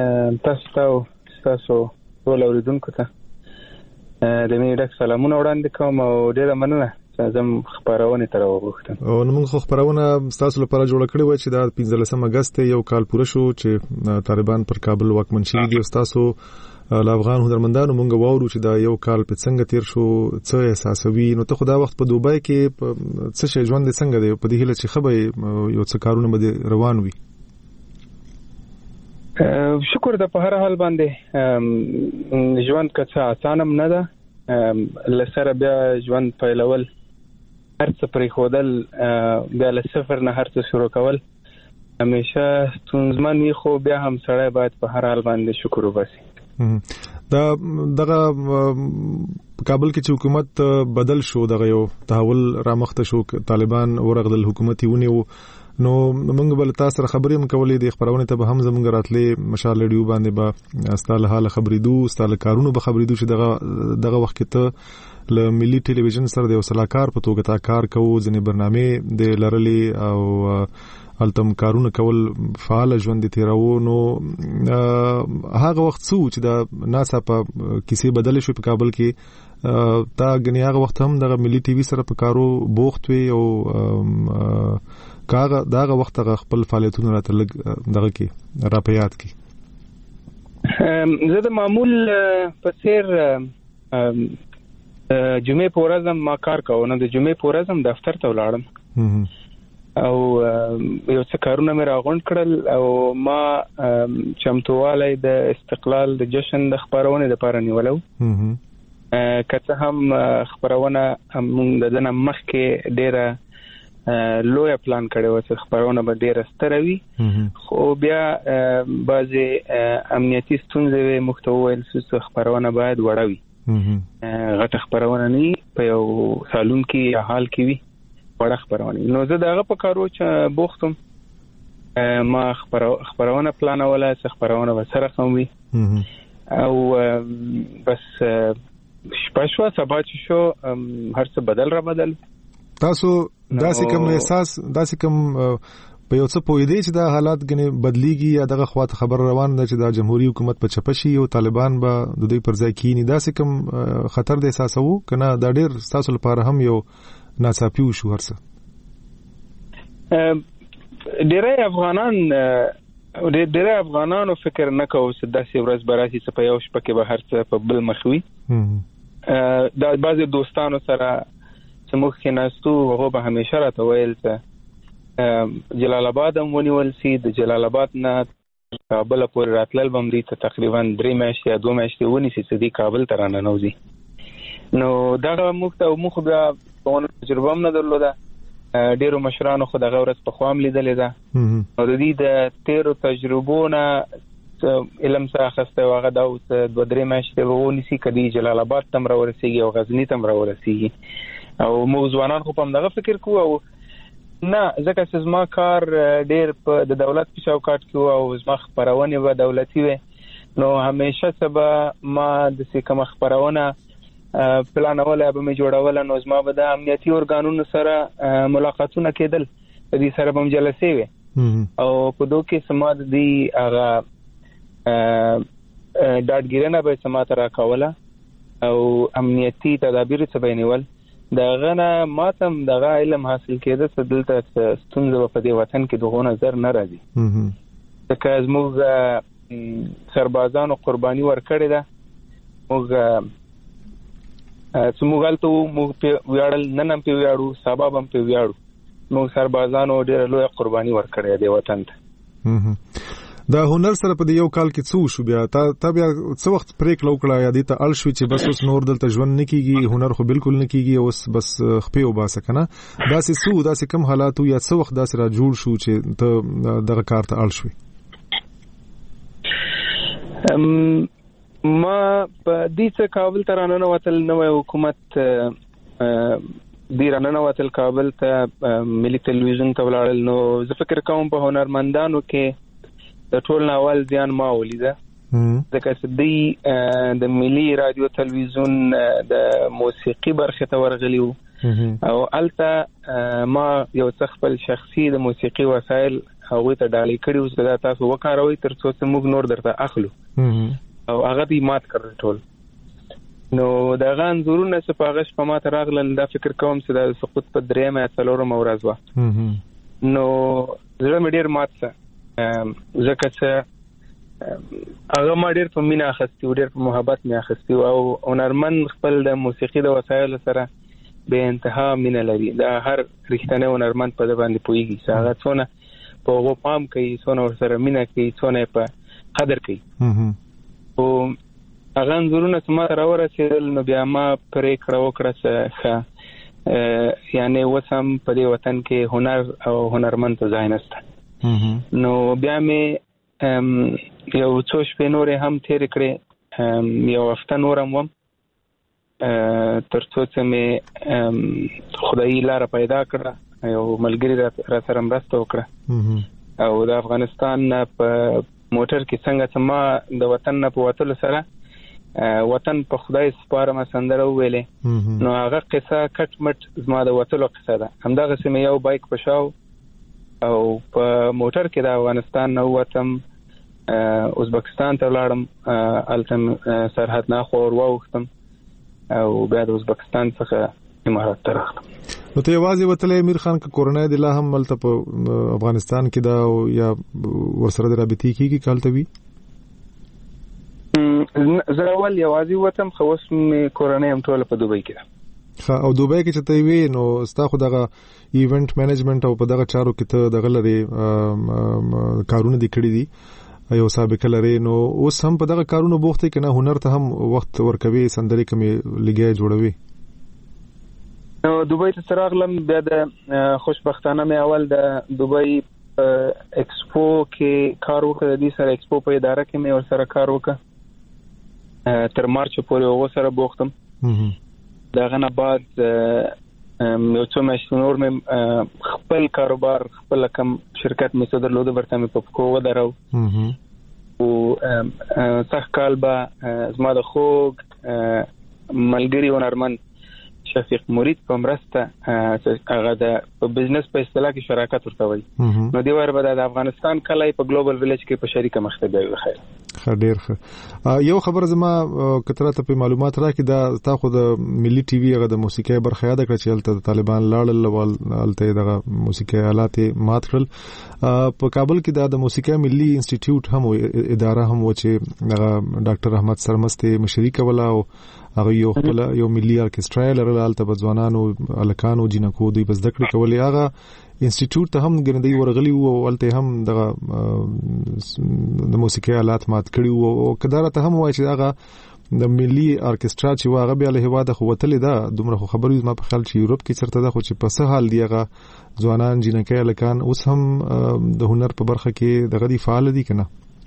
تاسو ټول اوریدونکو ته د مې ډک سلامونه وړاندې کوم او ډیره مننه زم خبرونه تر وغوښتم. او موږ خبرونه تاسو لپاره جوړ کړې و چې د 15 اگست یو کال پوره شو چې طالبان پر کابل واکمن شي دي. تاسو له افغان هنرمندانو موږ واورو چې دا یو کال په څنګه تیر شو، څه احساسوي. نو ته خو دا وخت په دوبۍ کې څه شي ژوند څنګه دی؟ په دې هیله چې خبره یو څه کارونه به روان وي. شکر د په هر حال باندې ژوند که څه اسانم نه ده لسره بیا ژوند پیلول هر څه پرېښودل بیا له صفر نه هر څه شروع کول همیشه ستونزمن وي خو بیا هم سړی باید په هر حال باندې شکر وباسي. دغه کابل کې چې حکومت بدل شو دغه یو تحول رامخته شو طالبان ورغدل حکومت ونیو نو موږ بل تاسو سره خبرې هم کولې د خبرونه ته به هم زموږ راتلې مشال ریډیو باندې به استاله حال خبرېدو استاله کارونو به خبرېدو چې دغه وخت کې ته ل ملي ټلویزیون سره د وسلاکار په توګه تا کار کوو ځنې برنامه د لرلې او التم کارونه کول فعال ژوند تیرو نو هغه وخت څو چې دا ناسا په کیسې بدل شو په کابل کې تا غنی هغه وخت هم د ملي ټي وي سره په کارو بوخت وي او کاغه داغه وخت خپل فعالیتونه راته لګ دغه کې را پیاد کی زه د معمول په څیر جمعې په ورځ ما کار کوم نو د جمعې په ورځ دفتر ته ولاړم او یو څه کارونه مې راغونډ کړل او ما چمتووالی د استقلال د جشن د خبرونه لپاره نیولو کته هم خبرونه موږ د دنه مخکې ډیره لوی پلان کړو چې خبرونه به ډیره ستروي خو بیا بعضی امنیتي ستونزې محتویل څه خبرونه باید وړوي غټ خبرونه نه په یو سالون کې حال کې وي وړ خبرونه نو زه دغه په کارو چې بوختم ما خبرونه پلان ولا څه خبرونه وسره کوم وي او بس شپه سبا چې شو هر څه بدل تاسو داسې کوم احساس داسې کوم په یو څه پوي دی چې دا حالات غني بدليږي یا دغه خواته خبر روان ده چې دا جمهوریت حکومت په چپشي او طالبان به د دوی پر ځای کینی داسې کوم خطر د احساسو کنه دا ډېر تاسو لپاره هم یو ناڅاپي شو هرڅه ډېر افغانانو فکر نه کوي چې داسې ورځ براسي چې په یو شپه کې به هرڅه په بل مخوي دا بعضي دوستانو سره سموږ کې ناستو هغه به همیشه راته ویل چې جلال آباد هم ونیول سي د جلال آباد نه کابل پورې راتلل بم دي ته تقریبا 3 میاشتې یا 2 میاشتې ونی سي چې دی کابل ته راننوځي نو دا موږ بیا په تجربه هم نه درلوده ډیرو مشرانو خو دغه ورځ په خوام لیدلې ده نو د دې د تیرو تجربونه علم څخه اخسته واغه دا 2-3 میاشتې ونی سي کدي جلال آباد تم را ورسیږي او غزنی تم را ورسیږي او موضوعان خو په دغه فکر کوو او نه ځکه چې زما کار ډیر په د دولت په چوکاټ کې او زما خبرونه به دولتي وي نو همیشه سبا ما د کوم خبرونه پلانول به مې جوړول نو زما به د امنیتي ارګانونو سره ملاقاتونه کېدل د دې سره به جلسې وي او په دوه کې سما د دې هغه ډاډګیرنه به سما تر راکوله او امنیتي تدابیر څه بینول دغه نه ماتم دغه علم حاصل کېده چې دلته ستونزه په دې وطن کې دغه نظر نه راځي ځکه زموږ سربازانو قرباني ورکړې ده موږ څومره موږ په ویاړل نن هم په ویاړو سبب هم په ویاړو موږ سربازانو ډېر لوی قرباني ورکړې ده وطن ته دا هنر سره په یو کال کې څو شو بیا تا بیا څو وخت پریکړه وکړه یا دې ته ال شو چې بس اوس نور دلته ژوند نه کیږي هنر خو بالکل نه کیږي اوس بس خپې وباسه کنه داسې کم حالات یا څو وخت داسې را جوړ شو چې ته دغه کار ته ال شوې ما په دې څه کابل ته رانه وتل نوې حکومت دی رانه وتل کابل ته ملي ټلویزیون ته ولاړل نو زه فکر کوم په هنرمندانو کې د ټول ناول ځان ما ولیده ځکه چې دی د ملي رادیو ټلویزیون د موسیقي برخه ته ورغلی او الته ما یو څه خپل شخصي د موسیقي وسایل هغه ته ډالۍ کړیو چې دا تاسو وکاروي تر څو چې موږ نور درته اخلو او هغه دې مات کړل ټول نو دا غان زورونه چې په هغه شپه ماته راغلل دا فکر کوم چې د سقوط په 3 یا 4 ورځ و نو زړه مې ډیر مات څه ځکه چې هغه ما ډیر په مینا اخستي ډیر په محبت مې اخستي او هنرمن خپل د موسیقي د وسایلو سره به انتها مینا لري دا هر رښتینی هنرمن په باندې پويږي چې هغه څونه په غو پام کوي څونه سره مینا کوي څونه په قدر کوي او هغه انځورونه چې ما راورسېدل نو بیا ما پرېکړه وکړه چې یعنی وسم په دې وطن کې هنر او هنرمند ته ځای نشته نو بیا مې یو څو شپې نورې هم تېرې کړې یو هفته نورم وم تر څو چې مې خدایي لاره پیدا کړه یو ملګري را سره مرسته وکړه او د افغانستان په موټر کې څنګه چې ما د وطن نه په وتلو سره وطن په خدای سپارم سندره ویلې نو هغه قصه کټ مټ زما د وتلو قصه ده همدغه سمې یو بایک پښاو او په موټر کې د افغانستان نو وتم ازبکستان ته لاړم التم سرحد نه خور واوختم او بیا د ازبکستان څخه امارات ته راغلم نو ته یوازې وتلې امیر خان که کورنۍ د لا هم ملته په افغانستان کې دا یا ورسره د رابطې کېږي کالته وي زه اول یوازې وتم خو اوس مې کورنۍ هم ټوله په دوبۍ کې ده او دوبۍ کې چې ته وې نو ستا خو دغه ایونت مینجمنت او په دغه چارو کې ته دغه لري کارونه دي کړی دي یو سابقه لري نو اوس هم په دغه کارونو بوخت کې نه هنر ته هم وخت ورکوي سندري کومې لګي جوړوي نو دوبۍ ته راغلم بیا د خوشبختانه مې اول د دوبۍ ایکسپو کې کار وکړ د دې سره ایکسپو په اداره کې مې ور سره کار وکړ تر مارچ پورې هغه سره بوختم داغه نه بعد یو څو میاشتې نور مې خپل کاروبار خپل کم شرکت مې څه درلوده ورته مې په پکو ودرو او څخه کال به زما د خوږ ملګری هنرمند شفیق مرید په مرسته هغه د بزنس په اصطلاح کې شراکت ورته وایي نو دی ور به د افغانستان کله په ګلوبل ویلیج کې په شریکه مخته دی خیر ډیر ښه یو خبر زما کتره ته په معلومات راکې دا تا خو د ملي ټي وي هغه د موسیقي برخه یاد کړ چې الته طالبان لاړل الته دغه موسیقي آلات مات کړل په کابل کې د موسیقي ملي انسټیټیوټ هم اداره هم و چې ډاکټر احمد سرمسته مشري کوله او هغه یو ملي ارکسترا لرل الته ځوانانو الکانو جنکو دوی بس دکړي کولې هغه انسټیټیوټ ته هم ګرندې ورغلی او الته هم دغه د موسیقي آلات مات کړي او کدارته هم وایي چې هغه د ملي ارکسترا چې هغه بیا له هواده خوتلې ده دومره خبرې ما په خیال چې یورپ کې چرته ده خو چې په څه حال دی هغه ځوانان جنکې الکان اوس هم د هنر په برخه کې دغه دی فعال دي کنه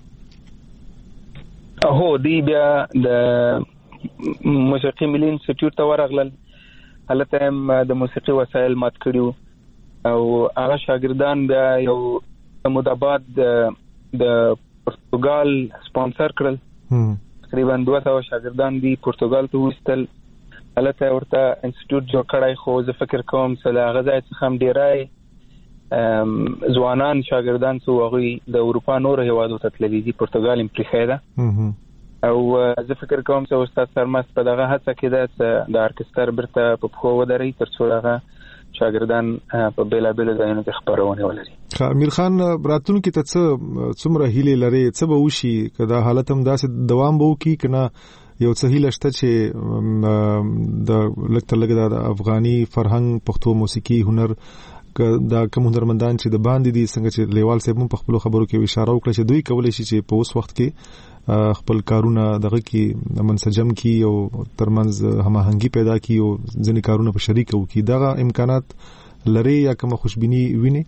هو دی بیا د موسیقي ملي انسټیټیوټ ته ورغلل هلته هم د موسیقي وسایل مات کړیو او هغه شاګردان بیا یو مدابات د پرتګال سپانسر کړل تقریبا 200 شاګردان دي پرتګال ته وستل هلته ورته انسټیټیوټ جوړ کړای خو زه فکر کوم چې هغه ځای څخه هم ډیرای ځوانان شاګردان څو هغه د اروپا نور هیوادو ته تللي دي پرتګال هم پرې ده او زه فکر کوم چې استاد سرمست په دغه هڅه کې ده چې د ارکستر برته په خو ودرې ترڅو هغه شاګردان په بیلابیلو ځایونو کې خبرونه ولري امیر خان راتلونکي ته څومره هیله لري څه به وشي کدا حالت هم داسې دوام به وکړي کنه یو څه هیله شته چې د لکه د افغاني فرهنګ پښتو موسیقي هنر دا کوم هنرمندان چې د باندې دي څنګه چې لیوال صاحب په خپل خبرو کې اشاره وکړه چې دوی کولای شي چې په اوس وخت کې خپل کارونه دغه کې منسجم کی او ترمنځ هماهنګي پیدا کی او ځینې کارونه په شریک وکړي دغه امکانات لري یا کوم خوشبینی ویني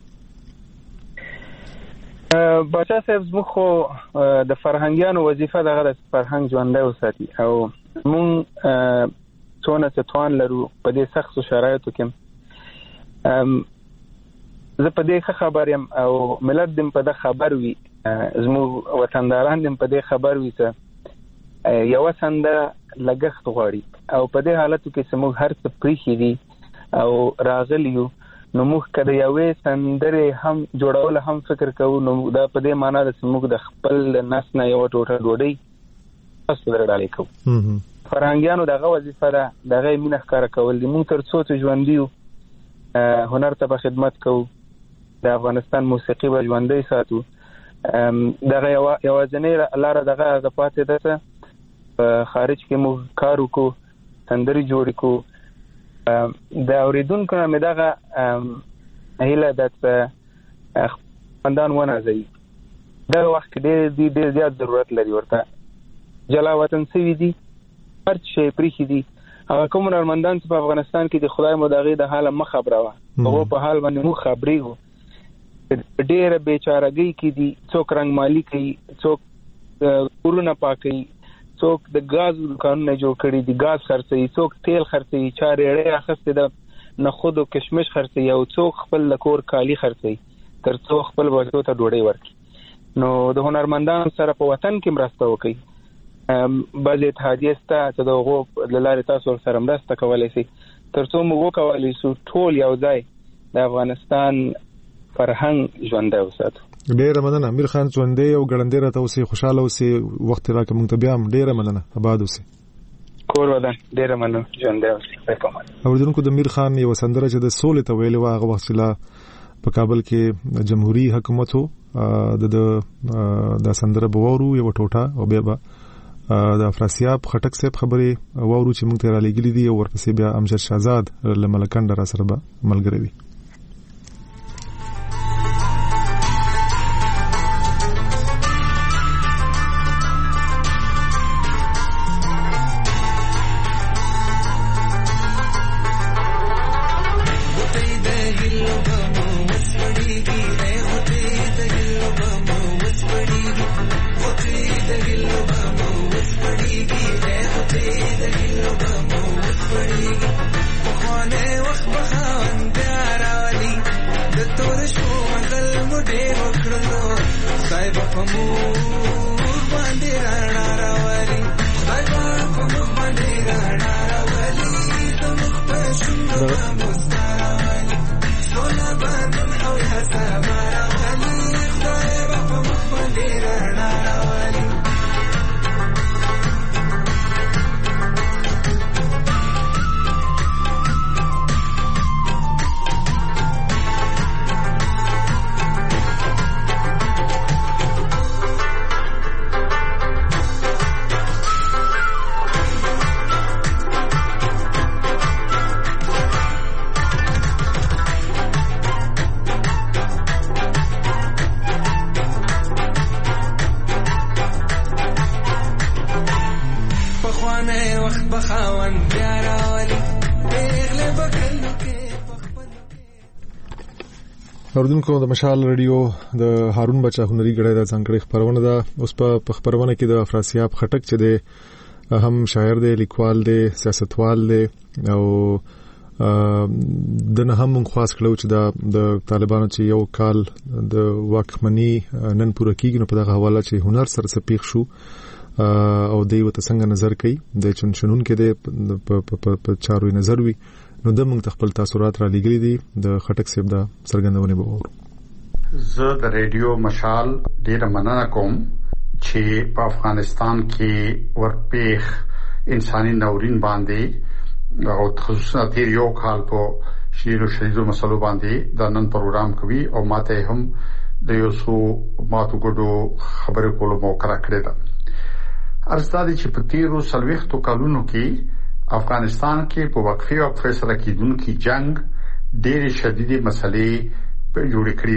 بچا صاحب زموږ خو د فرهنګیانو وظیفه دغه د فرهنګ ژوندی وساتي او مونږ څونه چې توان لرو په دې سختو شرایطو کې زه په دې خبر یم او ملت دې په دې خبر وي زموږ وطنداران دې په دې خبر وي چې یو سنده لګښت غواړي او په دې حالت کې چې موږ هر څه پریخي دي او راغلیو نو موږ کله یوې سندره هم جوړول هم فکر کوو نو دا په دې معنی ده چې موږ د خپل نس نه یو ټوټه ډوډۍ تاسو درډالې کوو فرهنګیانو دغه وظیفه ده دغه مینه ښکار کول دي موږ تر څو ته ژوندیو هنر ته په خدمت کوو د افغانستان موسیقي به ژوندۍ ساتو دغه یوازینۍ لاره دغه د پاتې ده په خارج کې موږ کار وکړو سندرې جوړې کړو د اوریدونکو نه مې دغه هیله ده چې خپلوان ونازوي دا وخت ډېر زیات ضرورت لري ورته جلا وطن سوي دي هر شي پریخي دي هغه کوم هنرمندان چې په افغانستان کې د خدای مداغي د حال مخ خبره وا هغه په حال باندې مو خبرېږو ډېر بیچارهګي کې دي څوک رنگ مالی کوي څوک کورونه پاکي څوک د غاز قانون جوړ کړی دي غاز خرڅي څوک تیل خرڅي چارې اخسته د نخود او کشمش خرڅي او څوک خپل لکور کالی خرڅي تر څو خپل بچو ته ډوډۍ ورکړي نو د هنرمندان سره په وطن کې مرسته وکړي بعضې اتحادیې سته چې د هغو له لارې تاسو سره مرسته کولی شئ تر څو موږ وکولی شو ټول یو ځای د افغانستان فرهنګ ژوندی وساتو. ډېره مننه امیر خان ژوندی او ګړندی راته اوسئ خوشحاله اوسئ وخت راکړه موږ ته بیا هم ډېره مننه آباد اوسئ کور ودان ډېره مننه ژوندی اوسئ. اوریدونکو د امیر خان یوه سندره چې د سولې ته ویلې وه هغه وخت چې لا په کابل کې جمهوري حکومت و دا سندره به واورو یوه ټوټه او بیا به د افراسیاب خټک صاحب خبرې واورو چې موږ ته رالیږلي دي او ورپسې بیا امجد شهزاد له ملکنډه را سره به ملګری وي. اوردونکو د مشال رادیو د هارون بچا هنري غړې د څنګه خبرونه ده اوس په خبرونه کې د افراسیاب خټک چې د هم شاعر دی لیکوال دی سیاستوال دی او د نه هم خاص کړو چې د طالبانو چې یو کال د واکمنۍ نن پوره کیږي نو په دغه حواله چې هنر سره سپیښ شو او دوی وته څنګه نظر کوي د چنشنون کې د په چارو نظر وي نو د موږ خپل تاثرات را لګري دي د خټک صاحب د سرګندونه به وورو. زه د ریډیو مشال ډیره مننه کوم چې په افغانستان کې ورپېخ انساني ناورین باندې او خصوصا تیر یو کال په شیر او شریزو مسلو باندې د نن پروګرام کوي او ماته هم د یو څو ماتو ګډو خبرې کولو موقع راکړې ده. ارستادي چې په تیرو سلويختو کالونو کې افغانستان کې په وقفه سره کېدونکي جنگ ډېرې شدیدې مسلې جوړې کړې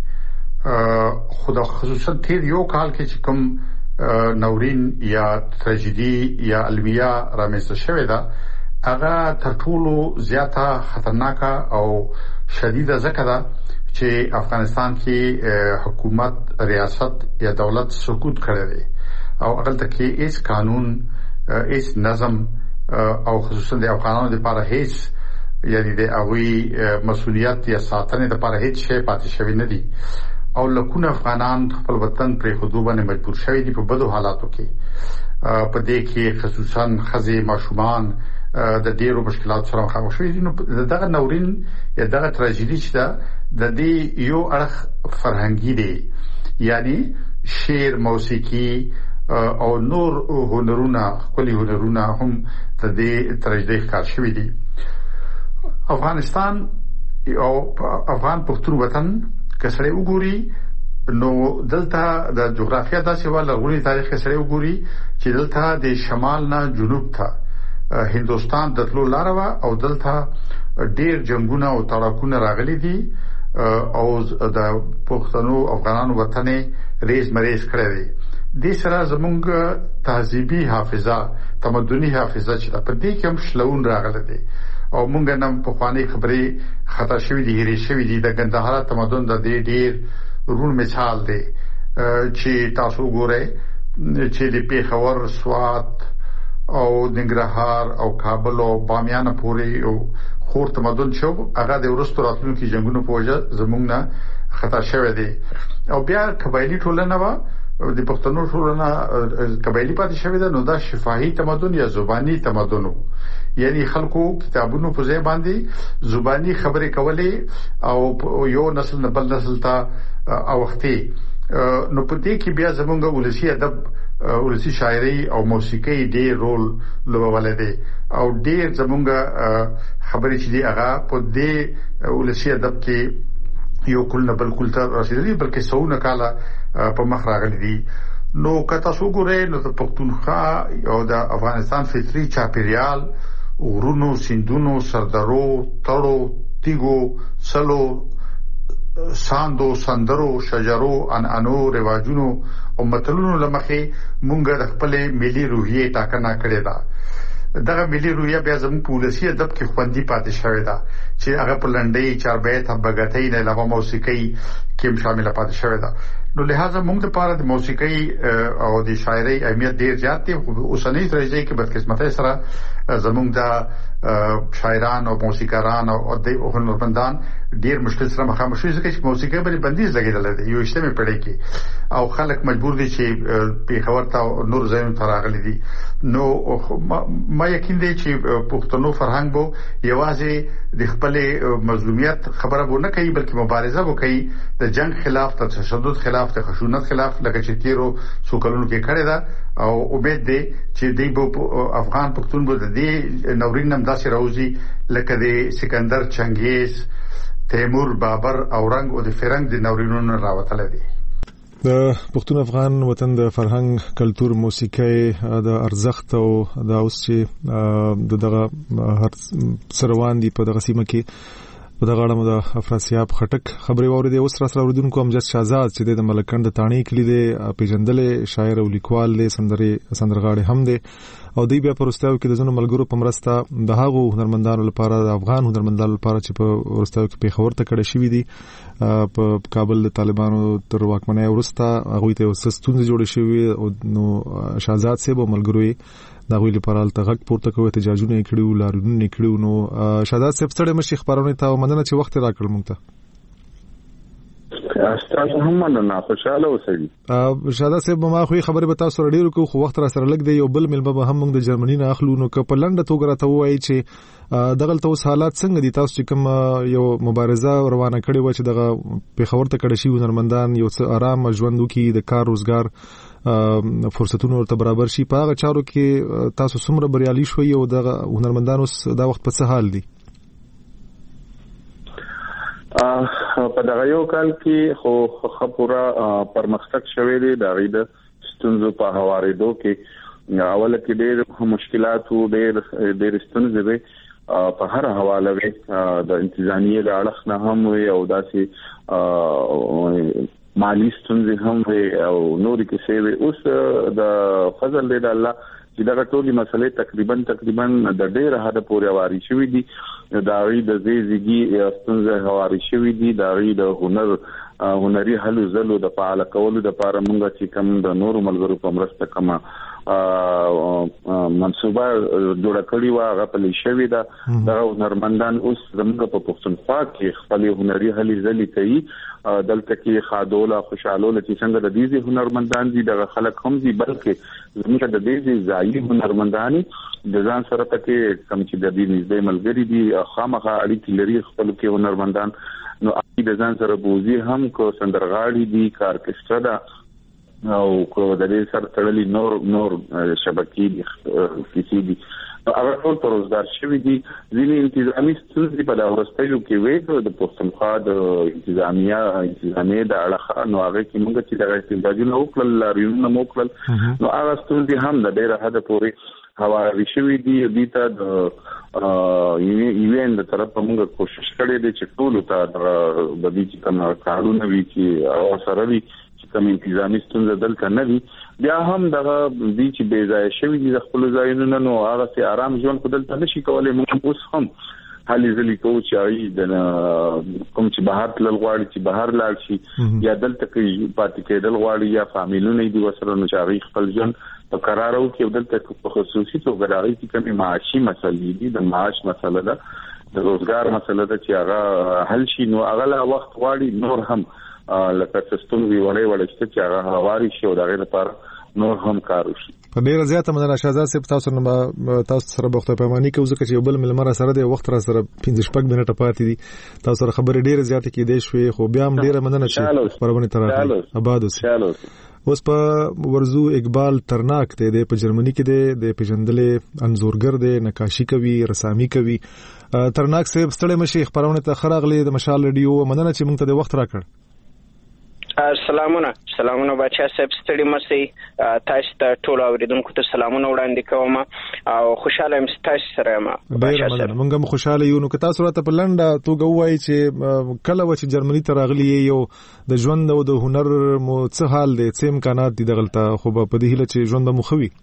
دي. خو خصوصا تیر یو کال کې چې کوم ناورین یا تراژیدي یا المیه رامنځته شوې ده هغه تر ټولو زیاته خطرناکه او شدیده ځکه ده چې افغانستان کې حکومت ریاست یا دولت سقوط کړی دی او هغه کې هیڅ قانون هیڅ نظم او خصوصا د افغانانو لپاره هیڅ یعنی د اوی مسؤلیت یا ساتنې لپاره هیڅ شی پاتې شوی نه دی او لکونه افغانان خپل وطن پر حدود باندې مجبور شوی دي په بدو حالاتو کې په دې کې خصوصا خزې ماشومان د ډیرو مشکلات سره مخامخ شوي دي. نو دغه ناورین یا دغه تراژیدي چې د دې یو اړخ فرهنګي دی یعنی شعر موسیقي او نور هنرونه خپل هنرونه هم د دې تراژیدي ښکار شوي دي. افغانستان او افغان پښتون وطن کسره وګوري نو دلته د جغرافیا داسې ولغونی تاریخ کسره وګوري چې دلته د شمال نه جنوب ته هندوستان د تلو لار او دلته ډیر جنگونه او تړاکونه راغلي دي او د پښتنو افغانانو وطن ریز مریز کړی دی. د سره زمونږ تهذیبي حافظه تمدني حافظه چې په دې کې هم شلون راغله دي او مونږ نن په خواني خبرې خطا شوی دي هېرې شوی دي. د ګندهارا تمدن د دې ډیر رون مثال دی چې تاسو ګورئ چې د پیښور سوات او ننګرهار او کابل او بامیان پورې او خور تمدن شو هغه د ورستو راتلونکو جنگونو په وجه زمونږ نه خطا شوی دی. او بیا قبایلی ټولنه وا د پښتنو ټولنه قبایلی پاتې شوی ده. نو دا شفاهي تمدن یا زبانی تمدن یعنی خلکو کتابونو په ځای باندې زبانی خبرې کولې او یو نسل نه بل نسل ته اوختي. نو په دې کې بیا زمونږ ولسی ادب ولسی شاعري او موسیقي ډېر رول لوبولی دی او ډېر زمونږ خبرې چې دی هغه په دې ولسی ادب کې یو کل نه بل کل ته رسیدلی بلکې سونه کاله په مخ راغلي دي. نو که تاسو ګورئ نو د پښتونخوا او د افغانستان فطري چاپیریال غرونو سیندونو سردرو تړو تیګو سلو ساندو سندرو شجرو انانو رواجونو او متلونو لمخې مونږ د خپل ملي روحیه ټاکنه کړې ده. دغه ملي روحیه بیا زموږ په ولسی ادب کې خوندي پاتې شوې ده چې هغه په لنډۍ چاربیت بغتۍ نه علاوه موسیقي کې شامل پاتې شوې ده. نو لہذا موږ لپاره د موسیقي او د شاعري اهمیت ډیر زیات دی. اوسنۍ درجه کې بدقسمتۍ سره زموږ د شاعران او موسیقاران او د هنرمندان ډیر مشکل سره مخامخ شوي ځکه چې موسیقي باندې بندیز لګیدل دی. یو اجتماعي پړې کې او خلک مجبور دي چې پیښور ته نور ځایونو ته راغلي دي. نو ما یقین دی چې پښتنو فرهنګ بو یوازې د خپل مظلومیت خبره بو نه کوي بلکې مبارزه بو کوي د جنگ خلاف د تشدد خلاف د خشونت خلاف لکه چې تیرو سوکلونو کې کړی دا او امید دی چې دی بو افغان پښتون بو د دې نورین نم داسې راوځي لکه د سکندر چنګیز تیمور بابر اورنګ او د فرنګ د نورینونو راوتل دي. د پښتون افغان وطن د فرهنګ کلچر موسیقي د ارزښت او د اوس چې دغه هر سروان دي په دغه سیمه کې په دغه اړه د افراسیاب خټک خبرې واورېدې. اوس را سره اوریدونکو امجد شهزاد چې د ملکند تاڼي کلی دی پیژندلې شاعر او لیکوال دی سندرغاړی هم دی او دی بیا په وروستیو کې د ځینو ملګرو په مرسته د هغو هنرمندانو لپاره د افغان هنرمندانو لپاره چې په وروستیو کې پیښور ته کډه شوي دي په کابل د طالبانو تر واکمنۍ وروسته هغوی ته یو څه ستونزې جوړې شوې. نو شهزاد صاحب او ملګرو یې د هغوی لپاره هلته غږ پورته کوي احتجاجونه یې کړي وو لاریونونه یې کړي وو. نو شهزاد صاحب ستړی مشي خپرونې ته او مننه چې وخت یې راکړ موږ ته. تاسو هم مننه خوشاله اوسئ. شهزاد صاحب ما خو خبرې به تاسو ډېر کوو خو وخت را سره لګ دی. یو بل ملبه به هم موږ د جرمني نه اخلو. نو که په لنډه توګه راته ووایي چې دغلته اوس حالات څنګه دي تاسو چې کوم یو مبارزه روانه کړې وه چې دغه پیښور ته کډه شوي هنرمندان یو څه ارام ژوند وکړي د کار روزګار فرصتونو ورته برابر شي په هغه چارو کې تاسو څومره بریالي شوي او دغه هنرمندان اوس دا وخت په څه حال دي؟ په دغه یو کال کې خو خپورا پرمختګ شوی دی. د غي د ستونزو په هوارېدو کې اوله کې ډېر مشکلات او ډېر ستونزې وي په هر حواله وي د انتظامیه د اړخ نه هم وي او داسې مالی ستونزې هم وي او نورې کیسې وي. اوس د فضل دی د الله چې دغه ټولې مسلې تقریبا د ډېر حد پورې واري شوې دي. د غي د زیږي ستونزې هواري شوې دي. د غي د هنري هلو زلو د فعال کولو د لپاره موږ چې کوم د نورو ملګرو په مرسته کوم منصوبه جوړه کړې و هغه په لشي ده. د هنرمندان اوس زموږ په پښتونخوا کې خپل هنري هلي زلي کوي. دلته کې خادوله خوشاله چې څنګه د دې هنرمندان دي دغه خلک هم دي بلکې زموږ د دې ځایي هنرمندان د ځان سره تکي کم چې د دې نږدې ملګری دي خامخا اړیکې لري خپل کې هنرمندان. نو د ځان سره بوزي هم کو سندرغاړي دي کارکسټرا ده او کو د دې سره تړلي نور شبکې دي کیسې دي. هغه ټول پر روزګار شوی دي. ځینې انتظامی ستونزې په داورستیو کې وې د پښتونخوا د انتظامیه د اړخ نو هغه کې موږ چې د استنتاجونه وکړل لاریونونه وکړل نو هغه ستونزې هم د ډېر حد پورې هواري شوی دي. دې ته د ایوین د طرف موږ کوشش کړې دي چې ټول ته د دې چې کوم کارونه وي چې او سره وي کوم انتظامی ستونزه دلته نه دي بیا هم دغه دي چې بې ځای شوي دي د خپل ځایونو نو هغه سي آرام ژوند خو دلته نشي کولای. موږ اوس هم حالي ځلې کوو چې د کوم چې بهر تلل غواړي چې بهر لاړ شي یا دلته کې پاتې کېدل غواړي یا فامیلونه دي وسره نو چې خپل ژوند په قرارو کې دلته په خصوصي توګه راغلي چې کومې معاشي مسلې دي د معاش مسله ده د روزګار مسله ده چې هغه حل شي نو هغه لا وخت غواړي نور هم لکه سیستم وی وړي چې هغه هواري شي او دغه لپاره نور هم کار وشي. په ډیره زیاته مننه شهزاد صاحب تاسو سره بوخته پیمانی کوي ځکه چې یو بل ملمر سره د وخت را سره 15 منټه پاتې دي تاسو سره خبرې ډیره زیاته کې دی شوې خو بیا هم ډیره مننه چې خبرونه ترې آباد اوسئ. اوس په ورزو اقبال ترناک ته د په جرمني کې د پیژندلې انزورګر د نقاشي کوي رسامي کوي. ترناک صاحب ستړي مشي خبرونه ته خراغلي د مشال رادیو مننه چې موږ ته د وخت راکړ. سلامونه بچا صاحب ستړي مشي تاسو ته ټول اوریدونکو ته سلامونه وړاندې کوم او خوشاله یم تاسو سره ما بچا صاحب موږ هم خوشاله یو. نو که تاسو راته په لنډه توګه وایي چې کله و چې جرمني ته راغلی یو د ژوند او د هنر مو څه حال دی څه امکانات دي دغلته خو په دې هیله چې ژوند مو خوي.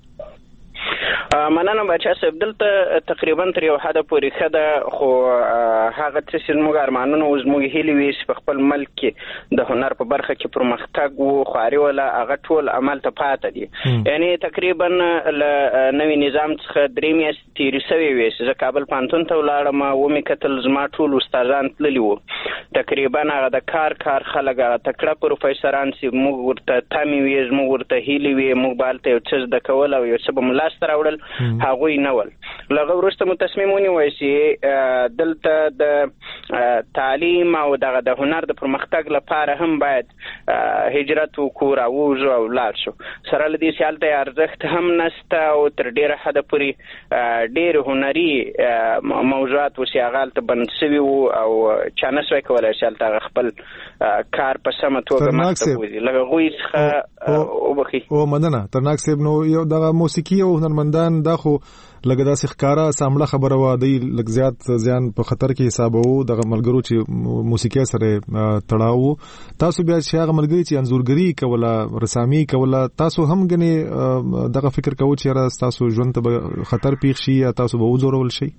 مننه بچا صاحب دلته تقریبا تر یو حد پورې خده خو هغه څه موږ ارمانونه او موږ هیلې ویش په خپل ملک کې د هنر په برخه کې پرمختګ وو خواري ولا هغه ټول عمل ته پاتې دي. یعنی تقریبا نوې نظام څخه درې میاشتې تیرې شوې وې چې کابل پانتون ته ولاړم او مې کتل زما ټول استادان تللي وو تقریبا هغه د کار خلک تکړه پروفیسوران چې موږ ورته تامي وې موږ ورته هیلې وې موږ بالته یو څه د کول او یو څه به ملاس تر وړل هغوی نول. لغه ورسته مو تصمیم ونیوي چې دلته د تعلیم او د هنر د پرمختګ لپاره هم باید هجرت وکړو او وځو او لاړ شو. سره لدې سیال ته ارزښت هم نشته او تر ډیره حد پورې ډیر هنري موضوعات وسیاغال ته بند شوي او چانس وکولای شي ته خپل کار په سمه توګه مخته لغه غوي څخه او مننه ترناک صاحب. نو یو د موسیقي او هنرمندان دا خو لکه داسې ښکارا سامله خبره و دی لږ زیات زیان په خطر کې حسابو دغه ملګرو چې موسیقي سره تړاو تاسو بیا چې هغه ملګری چې انزورګری کوله رسامي کوله تاسو هم غني دغه فکر کوو چې را تاسو ژوند ته خطر پیښ شي یا تاسو به وزورول شي.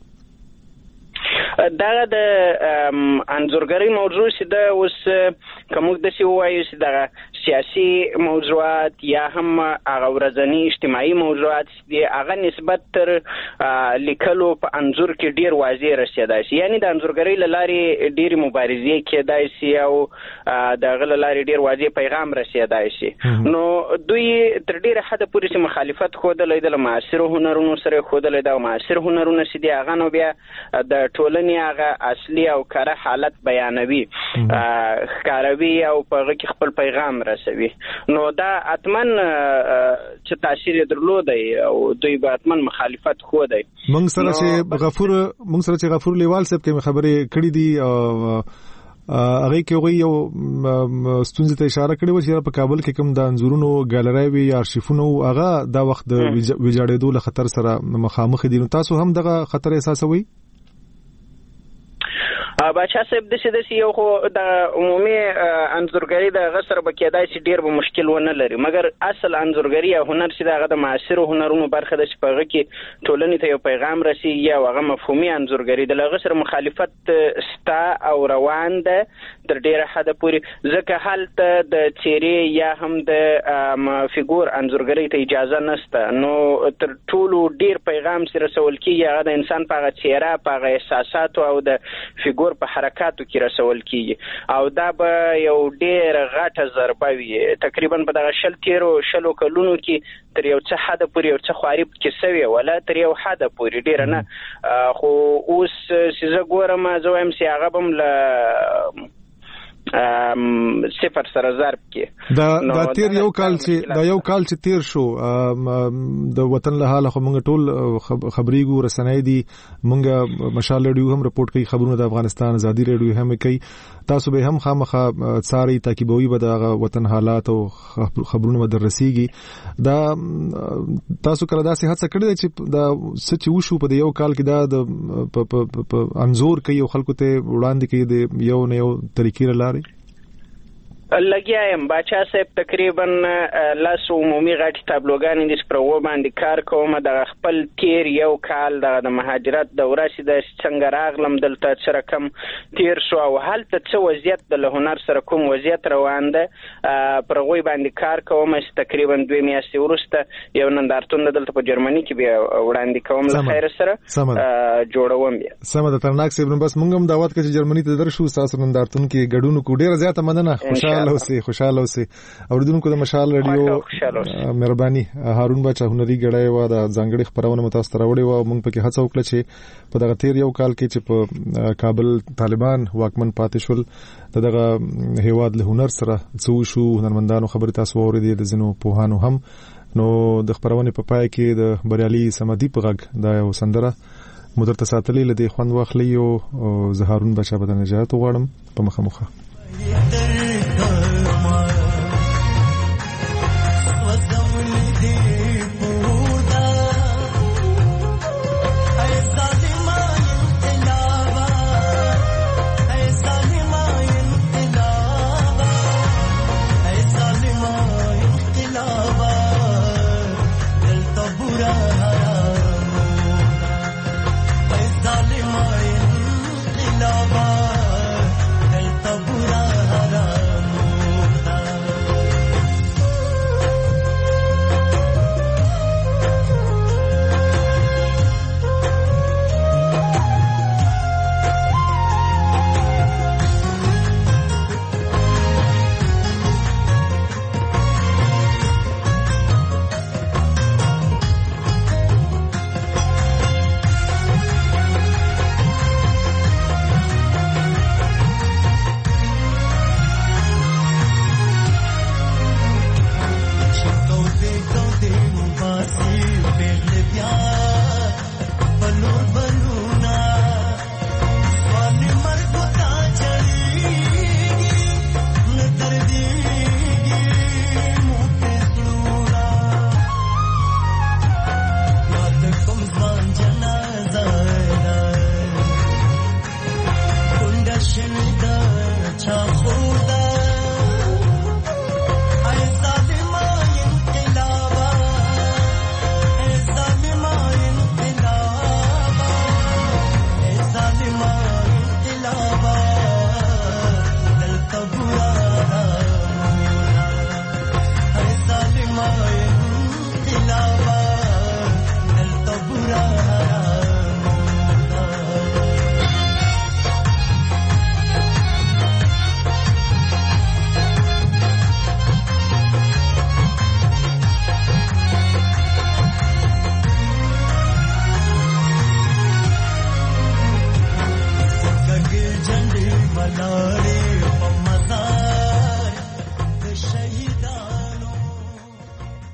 دا د انزورګری موضوع چې دا اوس کوم د سی وایي چې دا سیاسي موضوعات یا هم هغه ورځنی اجتماعي موضوعات دي هغه نسبت تر لیکلو په انزور کې ډیر واضح رسیدای شي. یعنی د انزورګری لارې ډیر مبارزې کېدای شي او د غل لارې ډیر واضح پیغام رسیدای شي. نو دوی تر ډیر حد پورې چې مخالفت خوده د معاصر هنرونو سره خوده د معاصر هنرونو چې دی هغه نو بیا د ټولنې هغه اصلي او کره حالت بیانوي ښکاروي او په هغه کې خپل پیغام رسوي. نو دا اتمن چې تاثیر درلودای او دوی به اتمن مخالفت خو دی. موږ سره چې غفور لیوال صاحب کې خبرې کړې دي هغه کې یو ستونزې ته اشاره کړې و چې په کابل کې کوم د انزورونو ګالری وی یا ارشیفونو هغه دا وخت د ویجاړېدو له خطر سره مخامخ دي. نو تاسو هم دغه خطر احساسوي؟ بچا صاحب د سې یو خو د عمومي انزورګری د غسر بکیدای چې ډیر به مشکل ونه لري مګر اصل انزورګری او هنر چې دغه د معاصر هنرونو برخه د شپږه کې ټولنې ته یو پیغام رسیږي او هغه مفهومي انزورګری د غسر مخالفت ستا او روان ده تر ډیره حد پورې ځکه حالت د چیرې یا هم د فیګور انزورګری ته اجازه نشته. نو تر ټولو ډیر پیغام سره رسول کیږي هغه د انسان په چهره په احساسات او د فیګور په حرکاتو کې رسول کیږي او دا به یو ډیر غټه ضربه وي. تقریبا په دغه شلو کلونو کې تر یو څه حد پورې یو څه خواري کې سوي ولا تر یو حد پورې ډیر نه خو اوس چې زه ګورم زه وایم چې هغه بم له صفر سره ضرب کې دا تیر یو کال چې تیر شو د وطن له حاله خو موږ ټول خبريګو رسنۍ دي موږ مشال رادیو هم رپورټ کوي خبرونه د افغانستان ازادي رادیو هم کوي تاسو به هم خامخا ساري تعقیبوي به د وطن حالات او خبرونه درسيږي دا تاسو کله داسې هڅه کړې چې دا سچ وشو په یو کال کې دا د انزور کوي خلکو ته وړاندې کوي د یو نه یو طریقې لاري لګیا یم باچا صاحب تقریبا لاس عمومي غټ تابلوګان د سپرو باندې کار کوم د خپل تیر یو کال د مهاجرت دوره سي د څنګه راغلم دلته سره کم تیر شو او هلته څه وضعیت د هنر سره کوم وضعیت روان ده پر غوي باندې کار کوم تقریبا 2 میاشتې ورسته یو نندارتون دلته په جرمني کې بیا وړاندې کوم له خیر سره جوړوم بیا سم د ترناک سیب نو بس مونږ هم دعوت کوي جرمني ته درشو تاسو نندارتون کې ګډون کو ډیره زیاته مننه خوشاله اوسئ اوریدونکو د مشال رادیو مهرباني هارون بچا هنري غړای و د ځانګړي خبرونه متاثر وړي و مونږ په کې هڅه وکړه چې په دغه تیر یو کال کې چې په کابل طالبان واکمن پاتې شول دغه هیواد له هنر سره څو شو هنرمندانو خبرې تاسو اوریدل د زینو پوهانو هم نو د خبرونه په پای کې د بریالي سمدي په غږ د یو سندره مدرته ساتلې لدی خوند واخلي او زهارون بچا بدن نجات وغواړم په مخه وزمن